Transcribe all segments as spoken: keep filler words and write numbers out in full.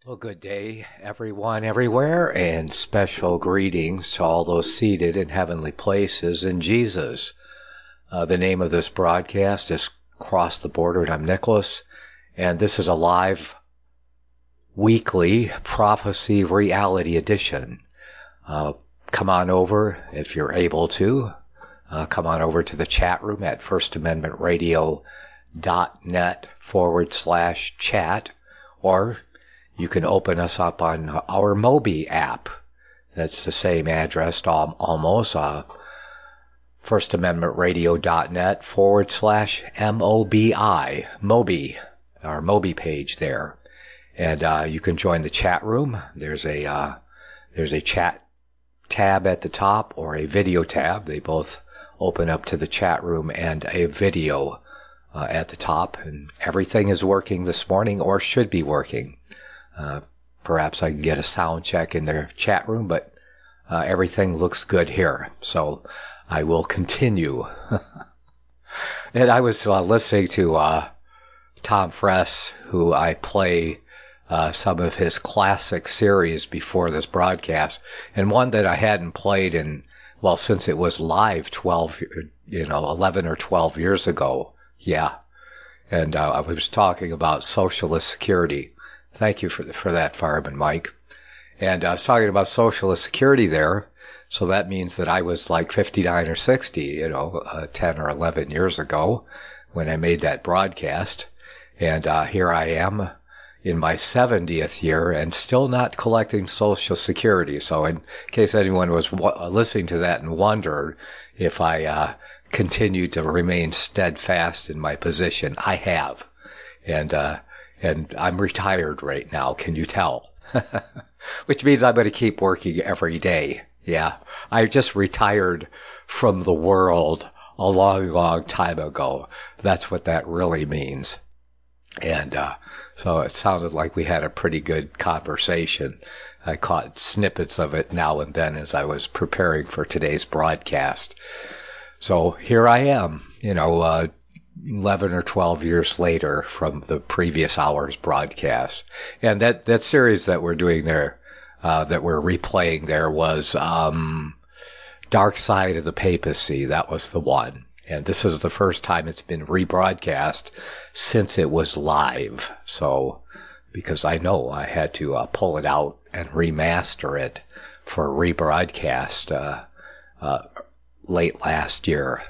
Well, good day, everyone, everywhere, and special greetings to all those seated in heavenly places in Jesus. Uh, the name of this broadcast is Cross the Border, and I'm Nicholas, and this is a live weekly prophecy reality edition. Uh, come on over, if you're able to, uh, come on over to the chat room at firstamendmentradio.net forward slash chat, or you can open us up on our Mobi app. That's the same address almost, uh, firstamendmentradio.net forward slash M-O-B-I, Mobi, our Mobi page there. And uh, you can join the chat room. There's a uh, there's a chat tab at the top or a video tab. They both open up to the chat room and a video uh, at the top. And everything is working this morning, or should be working. Uh, perhaps I can get a sound check in their chat room, but uh, everything looks good here. So I will continue. And I was uh, listening to uh, Tom Fress, who I play uh, some of his classic series before this broadcast, and one that I hadn't played in, well, since it was live twelve, you know, eleven or twelve years ago. Yeah. And uh, I was talking about Socialist Security. Thank you for the, for that, Fireman Mike. And I was talking about Socialist Security there, so that means that I was like fifty-nine or sixty, you know, uh, ten or eleven years ago when I made that broadcast. And uh, here I am in my seventieth year and still not collecting Social Security. So in case anyone was w- listening to that and wondered if I uh, continued to remain steadfast in my position, I have. And uh And I'm retired right now, can you tell? Which means I'm going to keep working every day. Yeah. I just retired from the world a long, long time ago. That's what that really means. And uh, so it sounded like we had a pretty good conversation. I caught snippets of it now and then as I was preparing for today's broadcast. So here I am, you know, uh, eleven or twelve years later from the previous hour's broadcast. And that, that series that we're doing there, uh, that we're replaying there was, um, Dark Side of the Papacy. That was the one. And this is the first time it's been rebroadcast since it was live. So, because I know I had to uh, pull it out and remaster it for rebroadcast, uh, uh, late last year.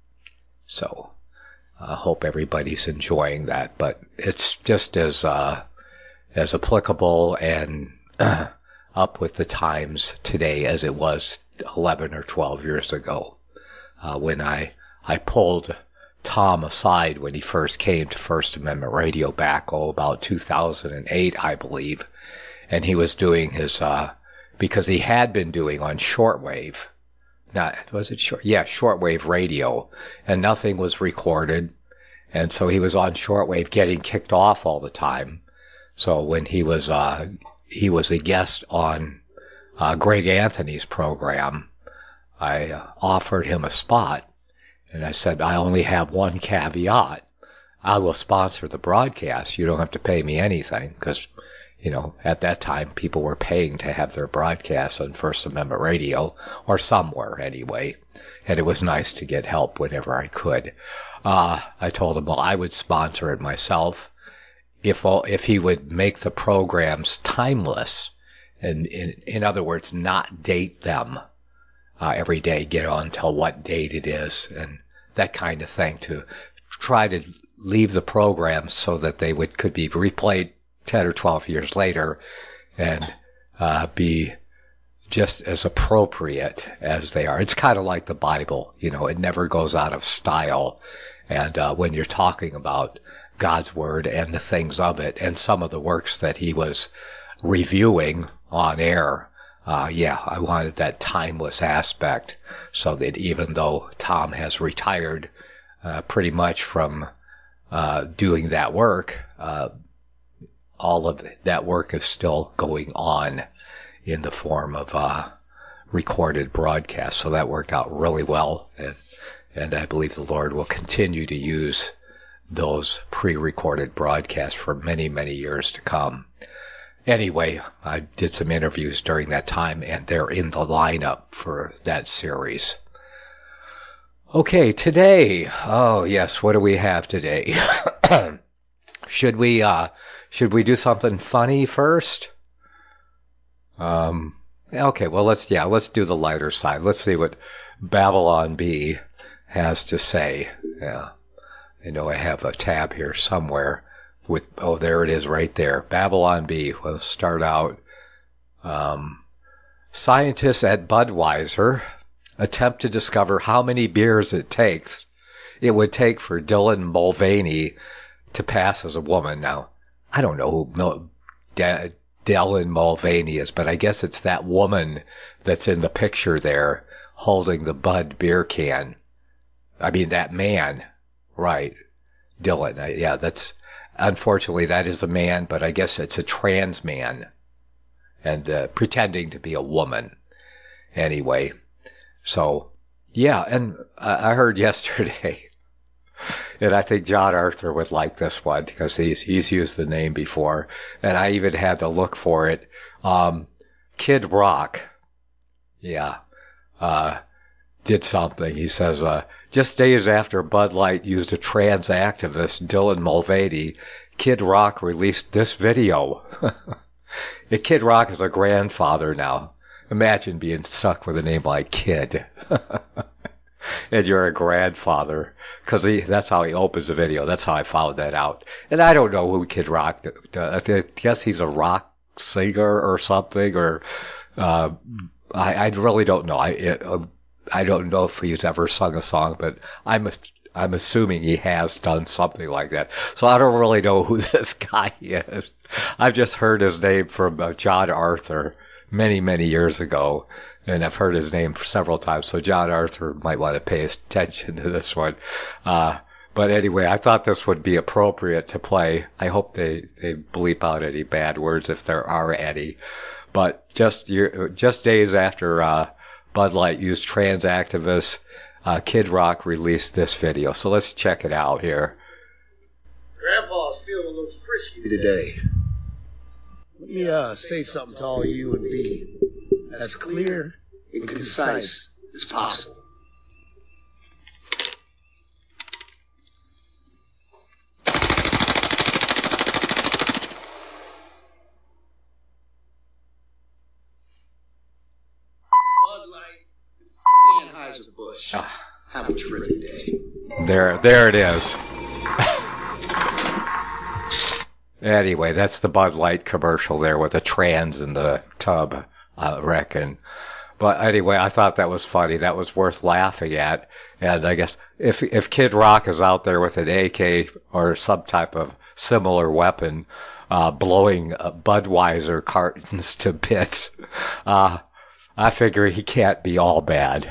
So, I hope everybody's enjoying that, but it's just as uh, as applicable and uh, up with the times today as it was eleven or twelve years ago uh, when I I pulled Tom aside when he first came to First Amendment Radio back, oh, about two thousand eight, I believe, and he was doing his, uh, because he had been doing on shortwave, not, was it short? Yeah, shortwave radio, and nothing was recorded. And so he was on shortwave getting kicked off all the time. So when he was, uh, he was a guest on, uh, Greg Anthony's program, I uh, offered him a spot, and I said, I only have one caveat. I will sponsor the broadcast. You don't have to pay me anything, because, you know, at that time, people were paying to have their broadcasts on First Amendment Radio, or somewhere anyway, and it was nice to get help whenever I could. Uh, I told him, well, I would sponsor it myself if all, if he would make the programs timeless, and in, in other words, not date them uh, every day, get on till what date it is, and that kind of thing, to try to leave the programs so that they would could be replayed ten or twelve years later and uh, be just as appropriate as they are. It's kind of like the Bible, you know, it never goes out of style. And uh, when you're talking about God's Word and the things of it, and some of the works that he was reviewing on air, uh, yeah, I wanted that timeless aspect, so that even though Tom has retired uh, pretty much from uh, doing that work, uh, all of that work is still going on in the form of uh, recorded broadcasts. So that worked out really well, and, and I believe the Lord will continue to use those pre-recorded broadcasts for many, many years to come. Anyway, I did some interviews during that time, and they're in the lineup for that series. Okay, today. Oh yes, what do we have today? should we uh, should we do something funny first? Um. Okay, well let's yeah let's do the lighter side. Let's see what Babylon Bee has to say. Yeah, I know I have a tab here somewhere with oh there it is right there. Babylon Bee. We'll start out. Um, scientists at Budweiser attempt to discover how many beers it takes it would take for Dylan Mulvaney to pass as a woman. Now, I don't know who Mil- D- Dylan Mulvaney is, but I guess it's that woman that's in the picture there holding the Bud beer can. I mean, that man. Right. Dylan. I, yeah, that's, unfortunately, that is a man, but I guess it's a trans man. And uh, pretending to be a woman. Anyway. So, yeah, and I heard yesterday, and I think John Arthur would like this one because he's he's used the name before, and I even had to look for it. Um, Kid Rock, yeah, uh, did something. He says, uh, just days after Bud Light used a trans activist, Dylan Mulvaney, Kid Rock released this video. Kid Rock is a grandfather now. Imagine being stuck with a name like Kid. And you're a grandfather. Because that's how he opens the video. That's how I found that out. And I don't know who Kid Rock does. I guess he's a rock singer or something. Or uh, I, I really don't know. I it, uh, I don't know if he's ever sung a song. But I'm, I'm assuming he has done something like that. So I don't really know who this guy is. I've just heard his name from uh, John Arthur. Many, many years ago, and I've heard his name several times, so John Arthur might want to pay attention to this one. Uh, but anyway, I thought this would be appropriate to play. I hope they, they bleep out any bad words if there are any. But just year, just days after uh, Bud Light used trans activists, uh, Kid Rock released this video. So let's check it out here. Grandpa's feeling a little frisky today. Let me uh, say something to all you and me, as clear and concise as possible. Bud Light, Anheuser-Busch. Oh, have a terrific day. There, there it is. Anyway, that's the Bud Light commercial there with the trans in the tub, I reckon. But anyway, I thought that was funny. That was worth laughing at. And I guess if if Kid Rock is out there with an A K or some type of similar weapon, uh, blowing uh, Budweiser cartons to bits, uh, I figure he can't be all bad.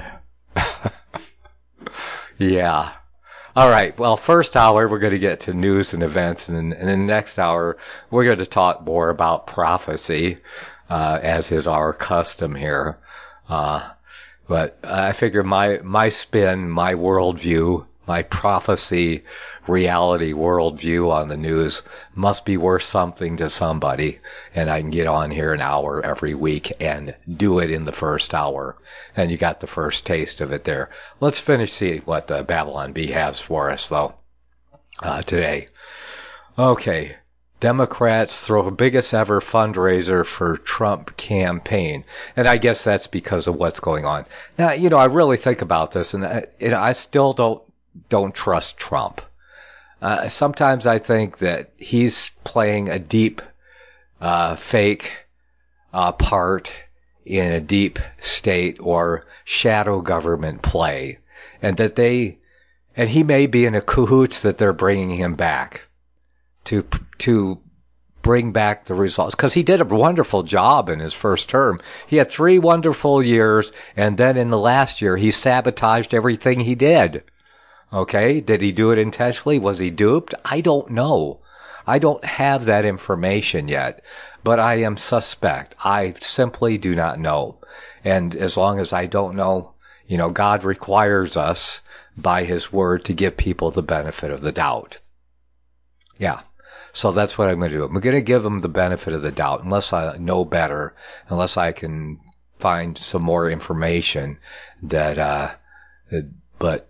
Yeah. All right. Well, first hour, we're going to get to news and events. And then in the next hour, we're going to talk more about prophecy, uh, as is our custom here. Uh, but I figure my, my spin, my worldview, my prophecy, reality worldview on the news must be worth something to somebody. And I can get on here an hour every week and do it in the first hour. And you got the first taste of it there. Let's finish seeing what the Babylon Bee has for us, though, uh, today. Okay. Democrats throw the biggest ever fundraiser for Trump campaign. And I guess that's because of what's going on. Now, you know, I really think about this, and I, you know, I still don't, don't trust Trump. Uh, sometimes I think that he's playing a deep, uh, fake, uh, part in a deep state or shadow government play. And that they, and he may be in a cahoots that they're bringing him back to, to bring back the results. Cause he did a wonderful job in his first term. He had three wonderful years. And then in the last year, he sabotaged everything he did. Okay. Did he do it intentionally? Was he duped? I don't know. I don't have that information yet, but I am suspect. I simply do not know. And as long as I don't know, you know, God requires us by his word to give people the benefit of the doubt. Yeah. So that's what I'm going to do. I'm going to give him the benefit of the doubt, unless I know better, unless I can find some more information that, uh, but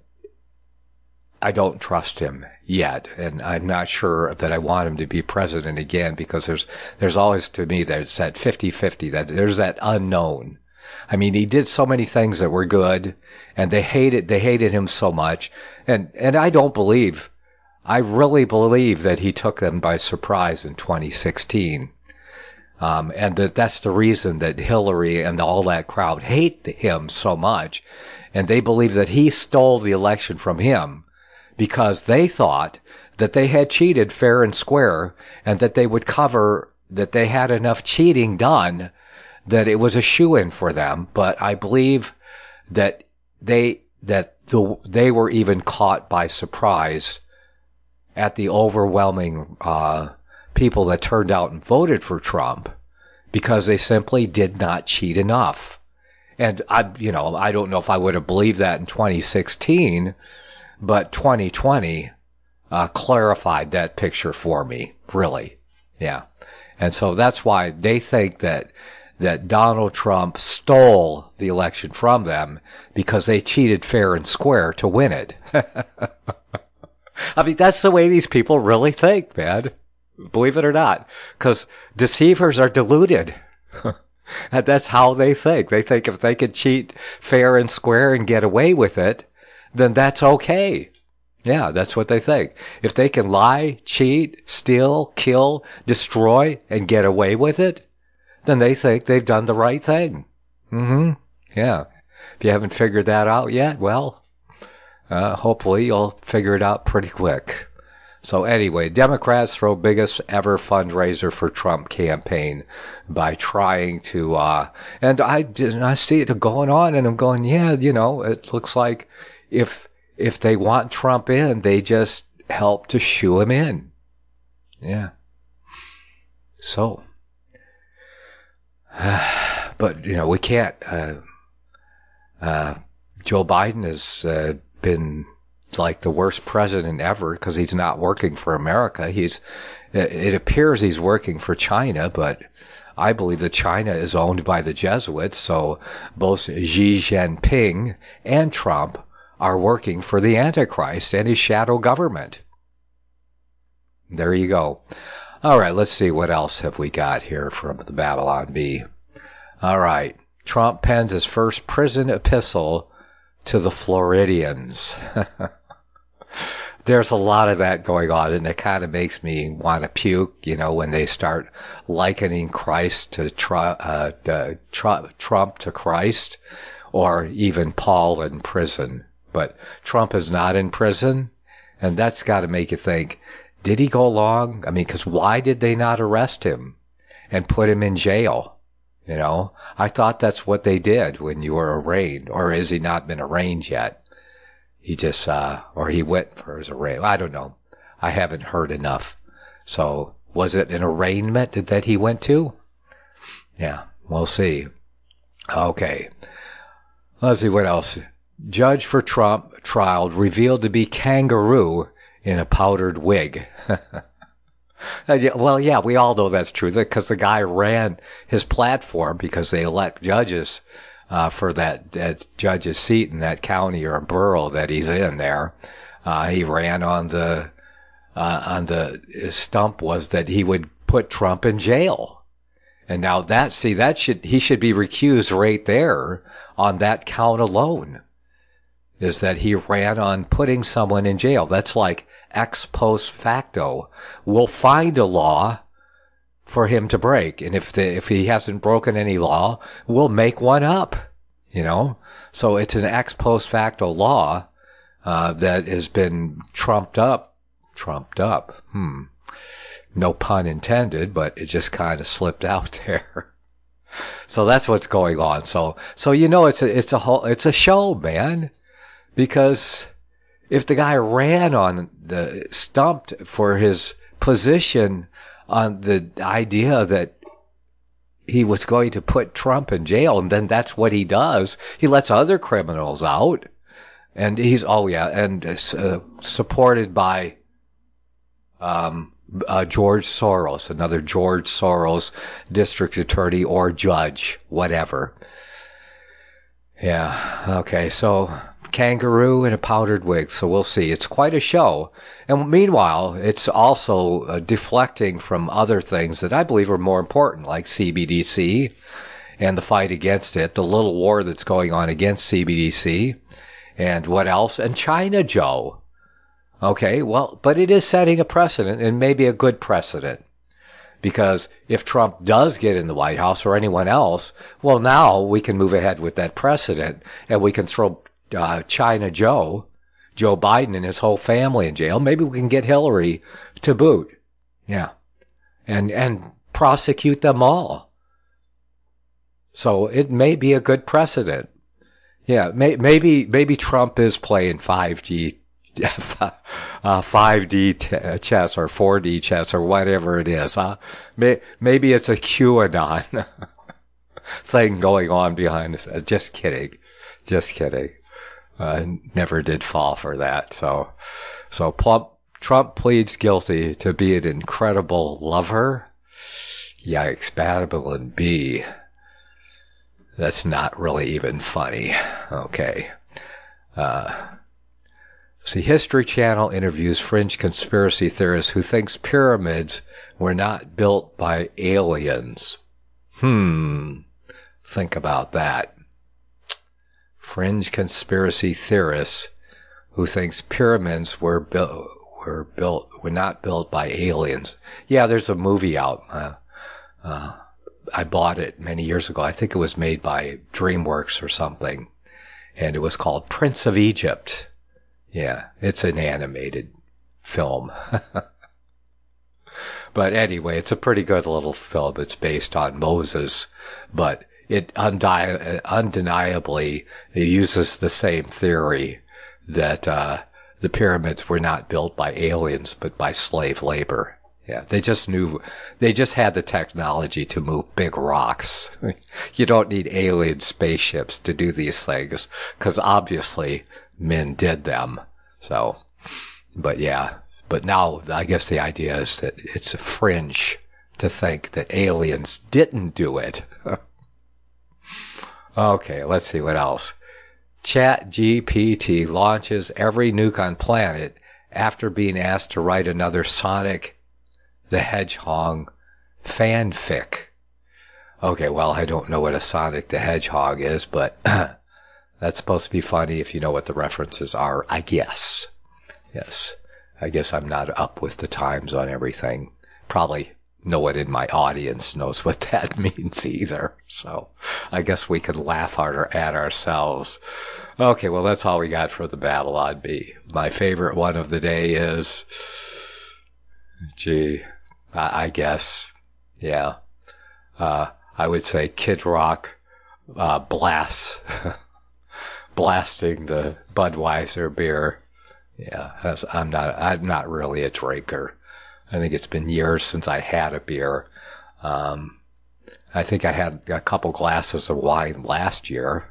I don't trust him yet, and I'm not sure that I want him to be president again, because there's there's always, to me, there's that fifty-fifty, that there's that unknown. I mean, he did so many things that were good, and they hated they hated him so much, and and I don't believe, I really believe that he took them by surprise in twenty sixteen, um, and that that's the reason that Hillary and all that crowd hate him so much, and they believe that he stole the election from him, because they thought that they had cheated fair and square, and that they would cover, that they had enough cheating done, that it was a shoo-in for them. But I believe that they that the, they were even caught by surprise at the overwhelming uh, people that turned out and voted for Trump, because they simply did not cheat enough. And I, you know, I don't know if I would have believed that in twenty sixteen. But twenty twenty uh, clarified that picture for me, really. Yeah. And so that's why they think that that Donald Trump stole the election from them, because they cheated fair and square to win it. I mean, that's the way these people really think, man. Believe it or not. Because deceivers are deluded. And that's how they think. They think if they could cheat fair and square and get away with it, then that's okay. Yeah, that's what they think. If they can lie, cheat, steal, kill, destroy, and get away with it, then they think they've done the right thing. Mm-hmm. Yeah. If you haven't figured that out yet, well, uh, hopefully you'll figure it out pretty quick. So anyway, Democrats throw biggest ever fundraiser for Trump campaign by trying to, uh, and I, I see it going on, and I'm going, yeah, you know, it looks like If if they want Trump in, they just help to shoo him in. Yeah. So, uh, but you know, we can't. Uh, uh, Joe Biden has uh, been like the worst president ever, because he's not working for America. He's. It appears he's working for China, but I believe that China is owned by the Jesuits. So both Xi Jinping and Trump are working for the Antichrist and his shadow government. There you go. All right, let's see, what else have we got here from the Babylon Bee. All right, Trump pens his first prison epistle to the Floridians. There's a lot of that going on, and it kind of makes me want to puke, you know, when they start likening Christ to, uh, to Trump to Christ, or even Paul in prison. But Trump is not in prison, and that's got to make you think, did he go along? I mean, because why did they not arrest him and put him in jail? You know, I thought that's what they did when you were arraigned. Or has he not been arraigned yet? He just, uh, or he went for his arraignment. I don't know. I haven't heard enough. So, was it an arraignment that he went to? Yeah, we'll see. Okay. Let's see what else. Judge for Trump trial revealed to be kangaroo in a powdered wig. Well, yeah, we all know that's true, because the guy ran his platform, because they elect judges uh, for that, that judge's seat in that county or borough that he's in there. Uh, he ran on the uh, on the his stump was that he would put Trump in jail. And now that, see, that should he should be recused right there on that count alone. Is that he ran on putting someone in jail. That's like ex post facto. We'll find a law for him to break, and if the, if he hasn't broken any law, we'll make one up. You know, so it's an ex post facto law uh, that has been trumped up, trumped up. Hmm, no pun intended, but it just kind of slipped out there. So that's what's going on. So so you know, it's a it's a whole it's a show, man. Because if the guy ran on the stumped for his position on the idea that he was going to put Trump in jail, and then that's what he does, he lets other criminals out, and he's oh yeah, and uh, supported by um, uh, George Soros, another George Soros district attorney or judge, whatever. Yeah, okay, so kangaroo in a powdered wig, so we'll see. It's quite a show. And meanwhile, it's also uh, deflecting from other things that I believe are more important, like C B D C and the fight against it, the little war that's going on against C B D C, and what else? And China Joe. Okay, well, but it is setting a precedent, and maybe a good precedent. Because if Trump does get in the White House, or anyone else, well, now we can move ahead with that precedent, and we can throw uh, China Joe, Joe Biden and his whole family in jail. Maybe we can get Hillary to boot. Yeah. And, and prosecute them all. So it may be a good precedent. Yeah, may, maybe, maybe Trump is playing five G uh, five D t- chess or four D chess or whatever it is. Huh? May- maybe it's a QAnon thing going on behind this. Uh, just kidding. Just kidding. Uh, never did fall for that. So, so Plump, Trump pleads guilty to be an incredible lover. Yikes, Babylon B. That's not really even funny. Okay. Uh, See, History Channel interviews fringe conspiracy theorists who thinks pyramids were not built by aliens. Hmm. Think about that. Fringe conspiracy theorists who thinks pyramids were built were built were not built by aliens. Yeah, there's a movie out. Uh, uh, I bought it many years ago. I think it was made by DreamWorks or something, and it was called Prince of Egypt. Yeah, it's an animated film. But anyway, it's a pretty good little film. It's based on Moses, but it undi- undeniably it uses the same theory that uh, the pyramids were not built by aliens, but by slave labor. Yeah, they just knew, they just had the technology to move big rocks. You don't need alien spaceships to do these things, because obviously men did them. So, but yeah, but now I guess the idea is that it's a fringe to think that aliens didn't do it. Okay, let's see what else. ChatGPT launches every nuke on planet after being asked to write another Sonic the Hedgehog fanfic. Okay, well, I don't know what a Sonic the Hedgehog is, but that's supposed to be funny if you know what the references are, I guess. Yes, I guess I'm not up with the times on everything. Probably no one in my audience knows what that means either. So I guess we could laugh harder at ourselves. Okay, well, that's all we got for the Babylon Bee. My favorite one of the day is, gee, I, I guess, yeah, uh, I would say Kid Rock uh, blasts, blasting the Budweiser beer. Yeah, that's, I'm not, I'm not really a drinker. I think it's been years since I had a beer. Um, I think I had a couple glasses of wine last year.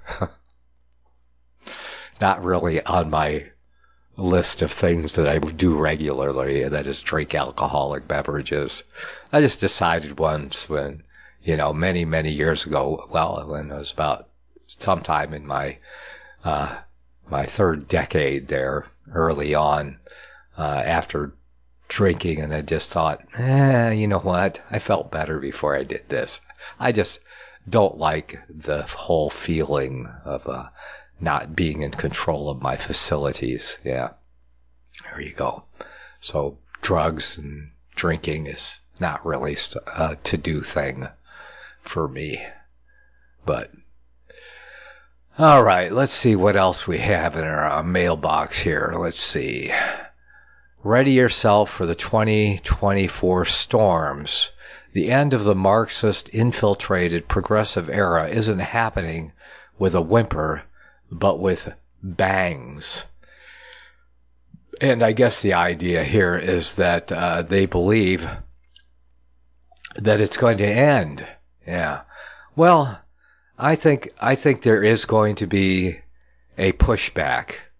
Not really on my list of things that I would do regularly, that is drink alcoholic beverages. I just decided once when, you know, many, many years ago, well, when it was about sometime in my, uh, my third decade there, early on, uh, after drinking, and I just thought, eh, you know what? I felt better before I did this. I just don't like the whole feeling of uh, not being in control of my facilities. Yeah, there you go. So drugs and drinking is not really a to-do thing for me. But all right, let's see what else we have in our uh, mailbox here. Let's see. Ready yourself for the twenty twenty-four storms. The end of the Marxist infiltrated progressive era isn't happening with a whimper, but with bangs. And I guess the idea here is that uh, they believe that it's going to end. Yeah. Well, I think I think there is going to be a pushback.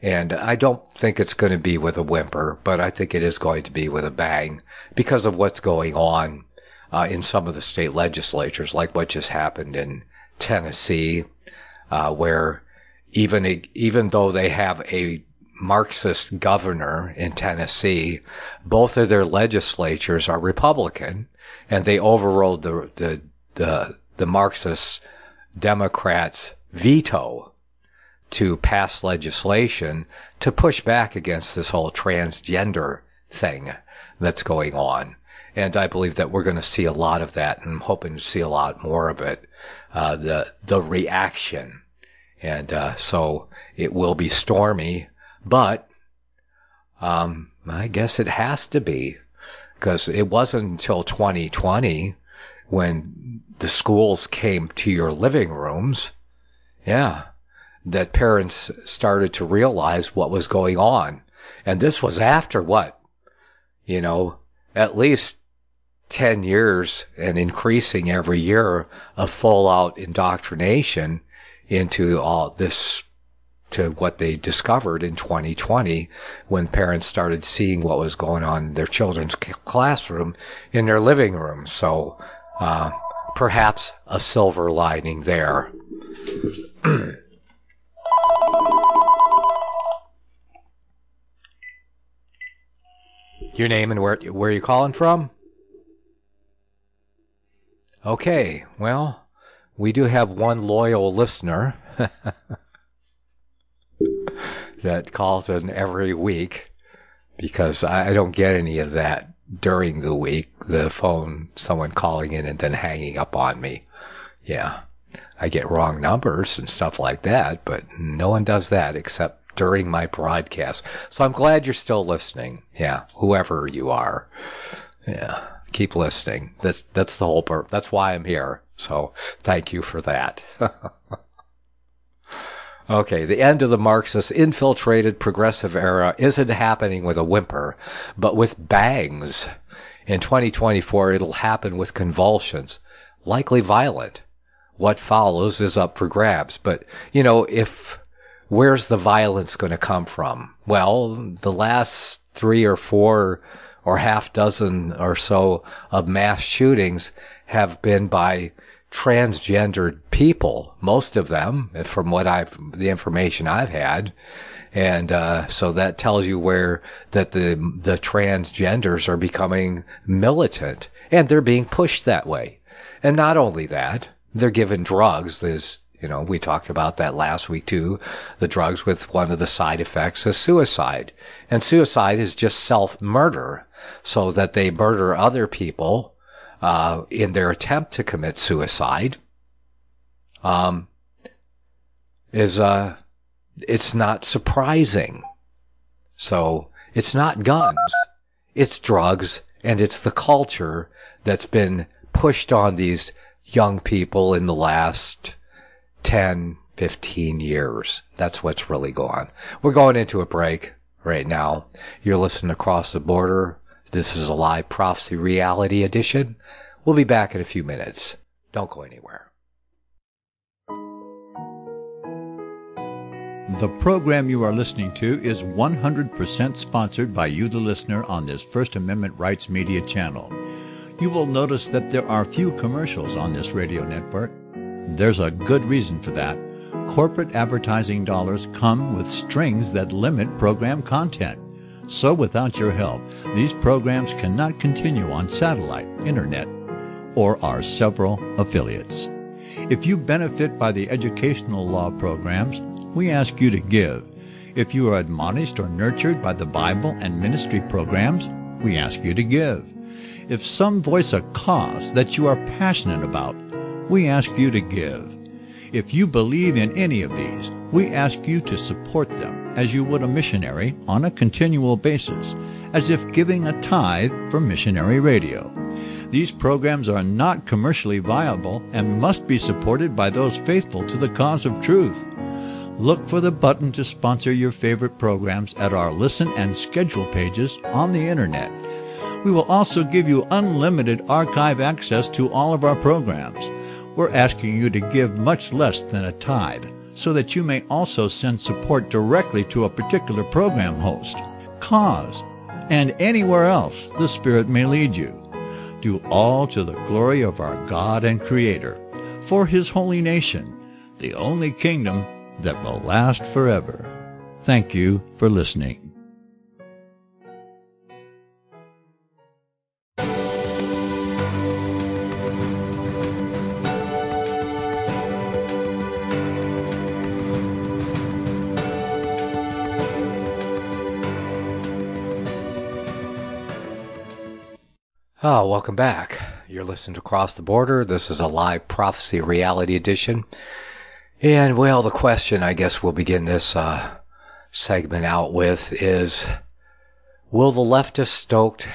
And I don't think it's going to be with a whimper, but I think it is going to be with a bang because of what's going on uh, in some of the state legislatures, like what just happened in Tennessee, uh, where even a, even though they have a Marxist governor in Tennessee, both of their legislatures are Republican, and they overrode the the the, the Marxist Democrats' veto to pass legislation to push back against this whole transgender thing that's going on. And I believe that we're going to see a lot of that, and I'm hoping to see a lot more of it, uh, the the reaction. And uh, so it will be stormy, but um, I guess it has to be, because it wasn't until twenty twenty when the schools came to your living rooms, yeah, that parents started to realize what was going on. And this was after what? You know, at least ten years and increasing every year of full-out indoctrination into all this, to what they discovered in twenty twenty when parents started seeing what was going on in their children's classroom in their living room. So uh, perhaps a silver lining there. Your name and where where you calling from? Okay, well, we do have one loyal listener that calls in every week, because I don't get any of that during the week, the phone, someone calling in and then hanging up on me. Yeah, I get wrong numbers and stuff like that, but no one does that except during my broadcast. So I'm glad you're still listening. Yeah, whoever you are. Yeah, keep listening. That's that's the whole part. That's why I'm here. So thank you for that. Okay, the end of the Marxist infiltrated progressive era isn't happening with a whimper, but with bangs. In twenty twenty-four, it'll happen with convulsions, likely violent. What follows is up for grabs. But, you know, if where's the violence going to come from? Well, the last three or four or half dozen or so of mass shootings have been by transgendered people, most of them, from what I've, the information I've had. And uh, so that tells you where that the the transgenders are becoming militant, and they're being pushed that way. And not only that, they're given drugs. There's, you know, we talked about that last week too. The drugs with one of the side effects is suicide, and suicide is just self-murder, so that they murder other people uh, in their attempt to commit suicide. Um, is uh. It's not surprising. So it's not guns, it's drugs, and it's the culture that's been pushed on these young people in the last ten, fifteen years. That's what's really going on. We're going into a break right now. You're listening Across the Border. This is a live Prophecy Reality Edition. We'll be back in a few minutes. Don't go anywhere. The program you are listening to is one hundred percent sponsored by you, the listener, on this First Amendment Rights Media channel. You will notice that there are few commercials on this radio network. There's a good reason for that. Corporate advertising dollars come with strings that limit program content. So without your help, these programs cannot continue on satellite, internet, or our several affiliates. If you benefit by the educational law programs, we ask you to give. If you are admonished or nurtured by the Bible and ministry programs, we ask you to give. If some voice a cause that you are passionate about, we ask you to give. If you believe in any of these, we ask you to support them as you would a missionary on a continual basis, as if giving a tithe for missionary radio. These programs are not commercially viable and must be supported by those faithful to the cause of truth. Look for the button to sponsor your favorite programs at our listen and schedule pages on the internet. We will also give you unlimited archive access to all of our programs. We're asking you to give much less than a tithe, so that you may also send support directly to a particular program host, cause, and anywhere else the Spirit may lead you. Do all to the glory of our God and Creator, for His holy nation, the only kingdom that will last forever. Thank you for listening. Oh, welcome back. You're listening to Across the Border. This is a live prophecy reality edition. And, well, the question I guess we'll begin this uh, segment out with is, will the leftist-stoked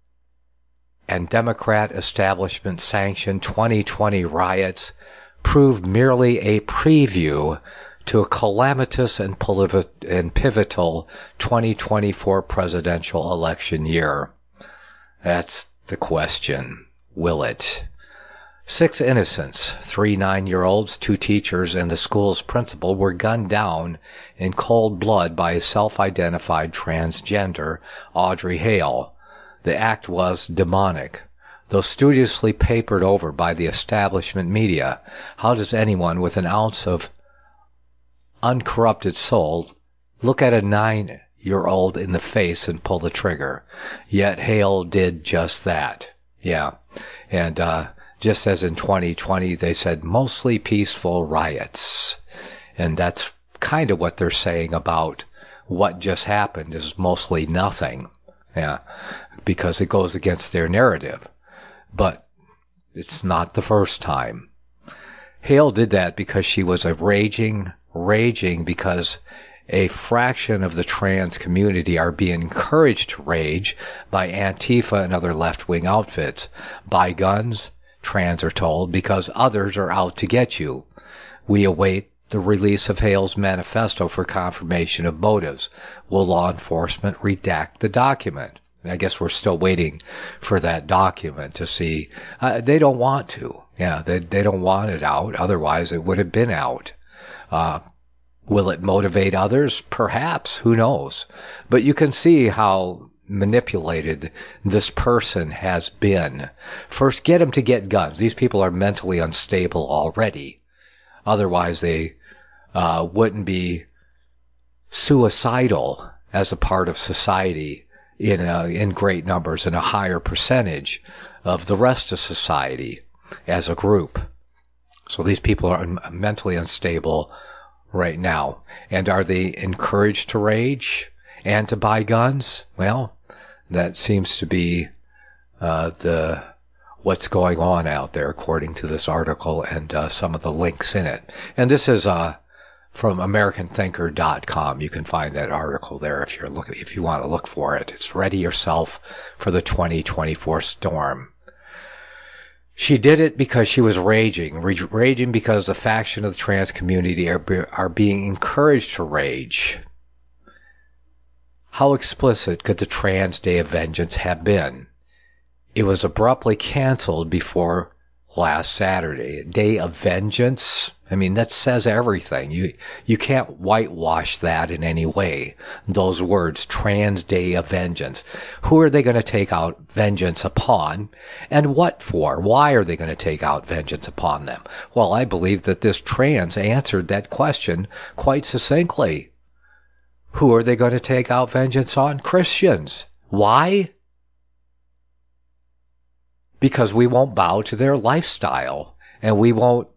and Democrat establishment sanctioned twenty twenty riots prove merely a preview to a calamitous and, poliv- and pivotal twenty twenty-four presidential election year? That's the question. Will it? Six innocents, three nine-year-olds, two teachers, and the school's principal were gunned down in cold blood by a self-identified transgender, Audrey Hale. The act was demonic. Though studiously papered over by the establishment media, how does anyone with an ounce of uncorrupted soul look at a nine-year-old in the face and pull the trigger? Yet Hale did just that. Yeah. And uh, just as in twenty twenty, they said mostly peaceful riots. And that's kind of what they're saying about what just happened is mostly nothing. Yeah. Because it goes against their narrative. But it's not the first time. Hale did that because she was a raging, raging because a fraction of the trans community are being encouraged to rage by Antifa and other left-wing outfits. Buy guns, trans are told, because others are out to get you. We await the release of Hale's manifesto for confirmation of motives. Will law enforcement redact the document? I guess we're still waiting for that document to see. Uh, they don't want to. Yeah, they, they don't want it out. Otherwise, it would have been out. Uh, Will it motivate others? Perhaps. Who knows? But you can see how manipulated this person has been. First, get them to get guns. These people are mentally unstable already. Otherwise, they uh, wouldn't be suicidal as a part of society in a, in great numbers and a higher percentage of the rest of society as a group. So these people are mentally unstable right now. And are they encouraged to rage and to buy guns? Well, that seems to be uh, the what's going on out there, according to this article and uh, some of the links in it. And this is uh, from American Thinker dot com. You can find that article there if you're looking, if you want to look for it. It's Ready Yourself for the twenty twenty-four Storm. She did it because she was raging, raging because the faction of the trans community are, are being encouraged to rage. How explicit could the Trans Day of Vengeance have been? It was abruptly canceled before last Saturday. Day of Vengeance? I mean, that says everything. You you can't whitewash that in any way. Those words, Trans Day of Vengeance. Who are they going to take out vengeance upon? And what for? Why are they going to take out vengeance upon them? Well, I believe that this trans answered that question quite succinctly. Who are they going to take out vengeance on? Christians. Why? Because we won't bow to their lifestyle, and we won't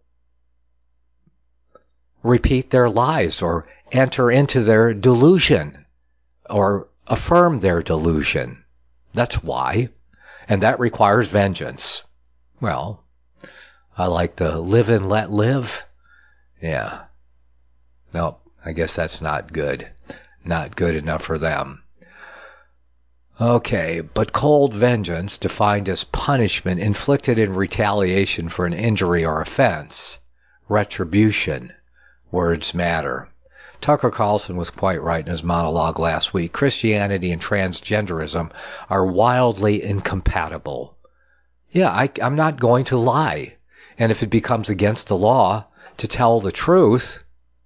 repeat their lies or enter into their delusion or affirm their delusion. That's why. And that requires vengeance. Well, I like to live and let live. Yeah. No, I guess that's not good. Not good enough for them. Okay, but cold vengeance, defined as punishment inflicted in retaliation for an injury or offense. Retribution. Words matter. Tucker Carlson was quite right in his monologue last week. Christianity and transgenderism are wildly incompatible. Yeah, I, I'm not going to lie. And if it becomes against the law to tell the truth,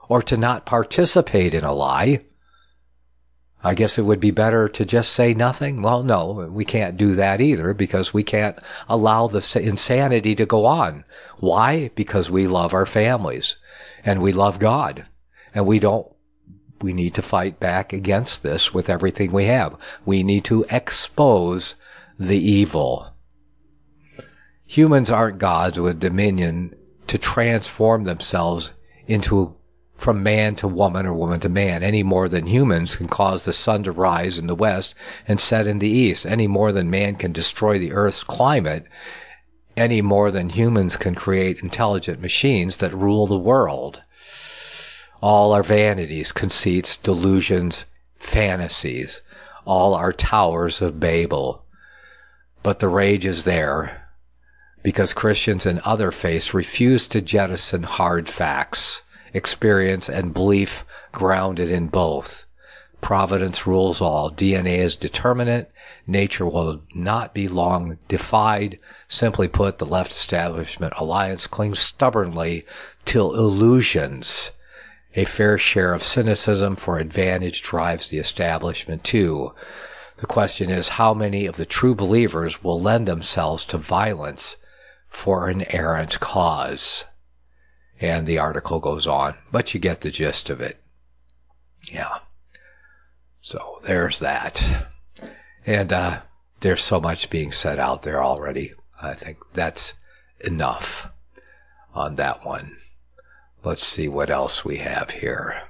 or to not participate in a lie. I guess it would be better to just say nothing. Well, no, we can't do that either because we can't allow the insanity to go on. Why? Because we love our families and we love God, and we don't, we need to fight back against this with everything we have. We need to expose the evil. Humans aren't gods with dominion to transform themselves into from man to woman or woman to man, any more than humans can cause the sun to rise in the west and set in the east, any more than man can destroy the earth's climate, any more than humans can create intelligent machines that rule the world. All our vanities, conceits, delusions, fantasies, all our towers of Babel. But the rage is there because Christians and other faiths refuse to jettison hard facts, experience, and belief grounded in both. Providence rules all. D N A is determinate. Nature will not be long defied. Simply put, the left establishment alliance clings stubbornly to illusions. A fair share of cynicism for advantage drives the establishment too. The question is, how many of the true believers will lend themselves to violence for an errant cause? And the article goes on, but you get the gist of it. Yeah. So there's that. And uh, there's so much being said out there already. I think that's enough on that one. Let's see what else we have here.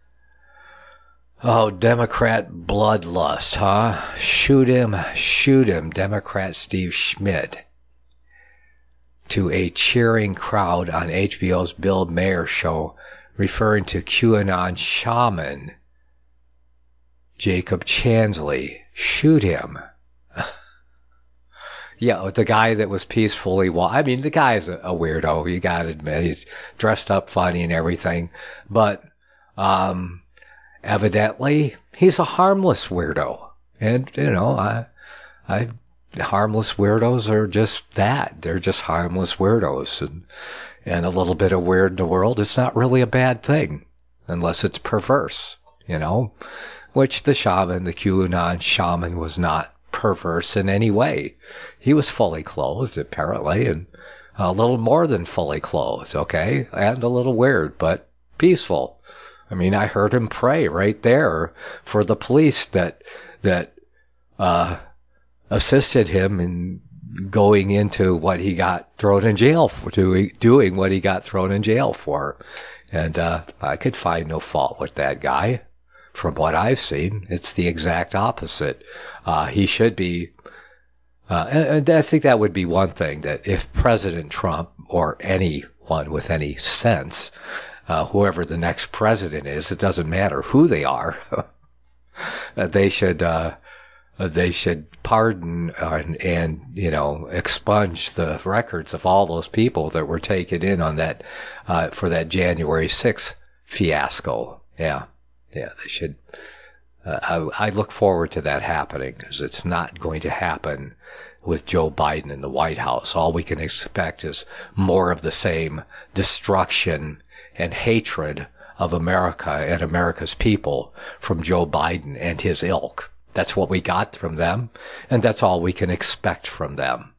Oh, Democrat bloodlust, huh? Shoot him, shoot him, Democrat Steve Schmidt. To a cheering crowd on H B O's Bill Maher show, referring to QAnon shaman Jacob Chansley. Shoot him. Yeah, the guy that was peacefully, well, I mean, the guy's a, a weirdo, you gotta admit. He's dressed up funny and everything. But, um, evidently, he's a harmless weirdo. And, you know, I, I, harmless weirdos are just that. They're just harmless weirdos. And, and a little bit of weird in the world is not really a bad thing. Unless it's perverse, you know? Which the shaman, the QAnon shaman, was not perverse in any way. He was fully clothed, apparently, and a little more than fully clothed, okay? And a little weird, but peaceful. I mean, I heard him pray right there for the police that, that, uh, assisted him in going into what he got thrown in jail for, doing, doing what he got thrown in jail for. And, uh, I could find no fault with that guy. From what I've seen, it's the exact opposite. Uh, he should be, uh, and, and I think that would be one thing, that if President Trump or anyone with any sense, uh, whoever the next president is, it doesn't matter who they are, they should, uh, they should pardon and, and, you know, expunge the records of all those people that were taken in on that, uh, for that January sixth fiasco. Yeah. Yeah, they should. Uh, I, I look forward to that happening, because it's not going to happen with Joe Biden in the White House. All we can expect is more of the same destruction and hatred of America and America's people from Joe Biden and his ilk. That's what we got from them, and that's all we can expect from them.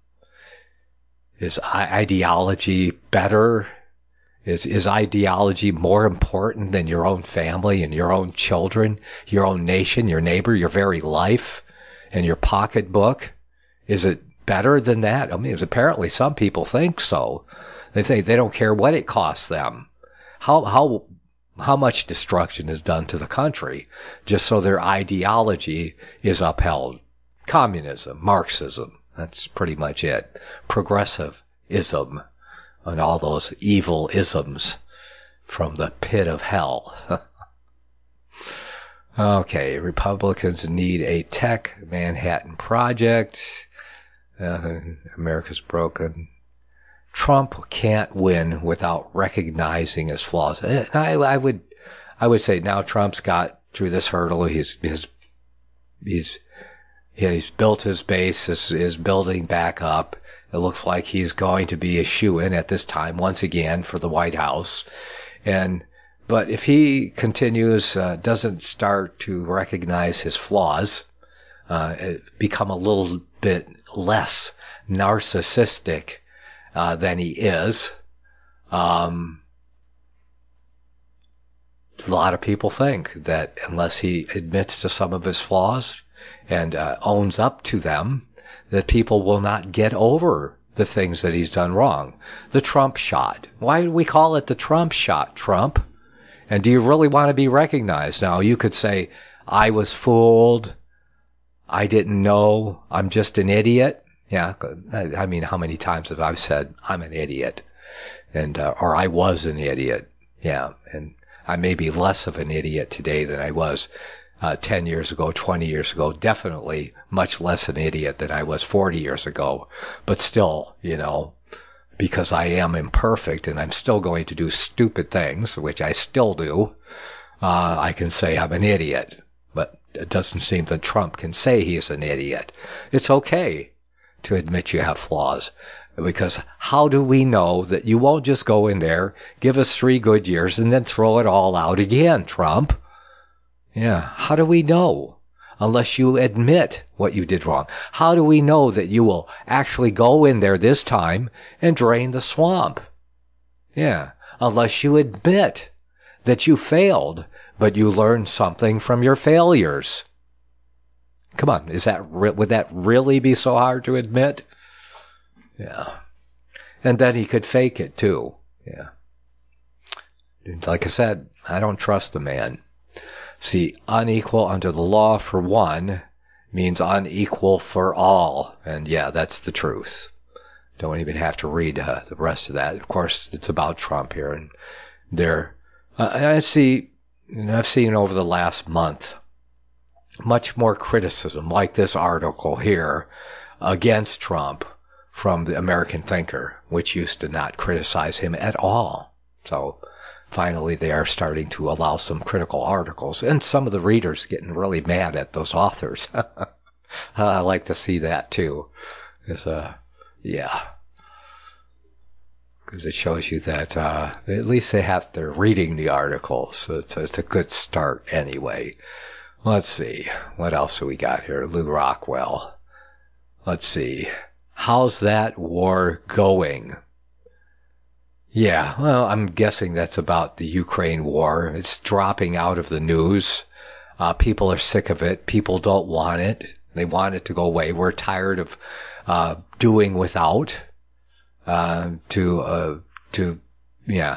Is ideology better? Is, is ideology more important than your own family and your own children, your own nation, your neighbor, your very life, and your pocketbook? Is it better than that? I mean, apparently some people think so. They think they don't care what it costs them. How, how, how much destruction is done to the country just so their ideology is upheld? Communism, Marxism, that's pretty much it. Progressivism. And all those evil isms from the pit of hell. Okay, Republicans need a tech Manhattan Project. Uh, America's broken. Trump can't win without recognizing his flaws. I, I would, I would say now Trump's got through this hurdle. He's, he's, he's, he's built his base, is, is building back up. It looks like he's going to be a shoo-in at this time once again for the White House. And but if he continues, uh, doesn't start to recognize his flaws, uh, become a little bit less narcissistic uh, than he is, um, a lot of people think that unless he admits to some of his flaws and uh, owns up to them, that people will not get over the things that he's done wrong. The Trump shot. Why do we call it the Trump shot, Trump? And do you really want to be recognized? Now, you could say, I was fooled. I didn't know. I'm just an idiot. Yeah, I mean, how many times have I said, I'm an idiot? And, uh, or I was an idiot. Yeah, and I may be less of an idiot today than I was uh, ten years ago, twenty years ago. Definitely much less an idiot than I was forty years ago. But still, you know, because I am imperfect and I'm still going to do stupid things, which I still do, uh, I can say I'm an idiot. But it doesn't seem that Trump can say he's an idiot. It's okay to admit you have flaws. Because how do we know that you won't just go in there, give us three good years, and then throw it all out again, Trump? Yeah, how do we know? Unless you admit what you did wrong. How do we know that you will actually go in there this time and drain the swamp? Yeah, unless you admit that you failed, but you learned something from your failures. Come on, is that would that really be so hard to admit? Yeah. And then he could fake it, too. Yeah. Like I said, I don't trust the man. See, unequal under the law for one means unequal for all. And yeah, that's the truth. Don't even have to read uh, the rest of that. Of course, it's about Trump here. And there, uh, I see, you know, I've seen over the last month much more criticism, like this article here, against Trump from the American Thinker, which used to not criticize him at all. So finally they are starting to allow some critical articles, and some of the readers getting really mad at those authors. I like to see that too. It's, uh, yeah. Because it shows you that uh, at least they have, they're reading the articles, so it's, it's a good start anyway. Let's see. What else do we got here? Lou Rockwell. Let's see. How's that war going? Yeah, well, I'm guessing that's about the Ukraine war. It's dropping out of the news. Uh, people are sick of it. People don't want it. They want it to go away. We're tired of uh, doing without uh, to, uh, to, yeah,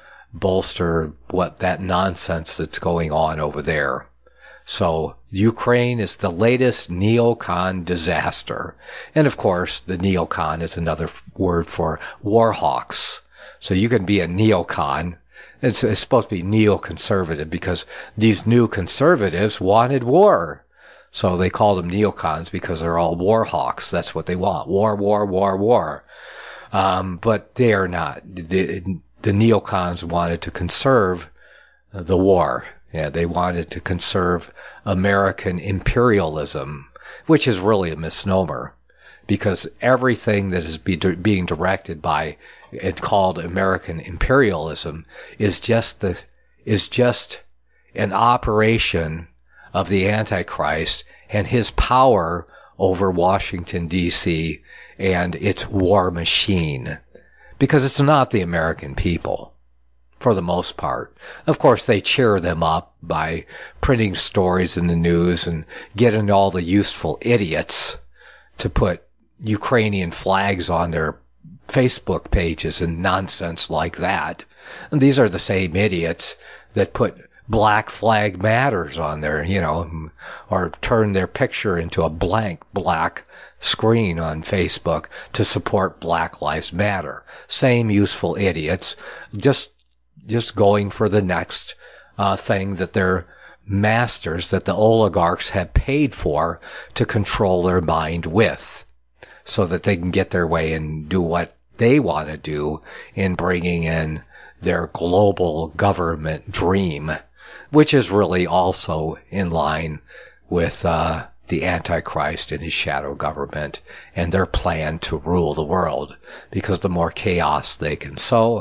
bolster what that nonsense that's going on over there. So Ukraine is the latest neocon disaster. And of course, the neocon is another word for war hawks. So you can be a neocon. It's, it's supposed to be neoconservative because these new conservatives wanted war. So they call them neocons because they're all war hawks. That's what they want. War, war, war, war. Um, but they are not. The, the neocons wanted to conserve the war. Yeah, they wanted to conserve American imperialism, which is really a misnomer, because everything that is be, being directed by it called American imperialism is just the is just an operation of the Antichrist and his power over Washington, D C and its war machine, because it's not the American people. For the most part. Of course, they cheer them up by printing stories in the news and getting all the useful idiots to put Ukrainian flags on their Facebook pages and nonsense like that. And these are the same idiots that put Black Flag Matters on there, you know, or turn their picture into a blank black screen on Facebook to support Black Lives Matter. Same useful idiots, just just going for the next uh, thing that their masters, that the oligarchs have paid for to control their mind with, so that they can get their way and do what they want to do in bringing in their global government dream, which is really also in line with uh, the Antichrist and his shadow government and their plan to rule the world, because the more chaos they can sow,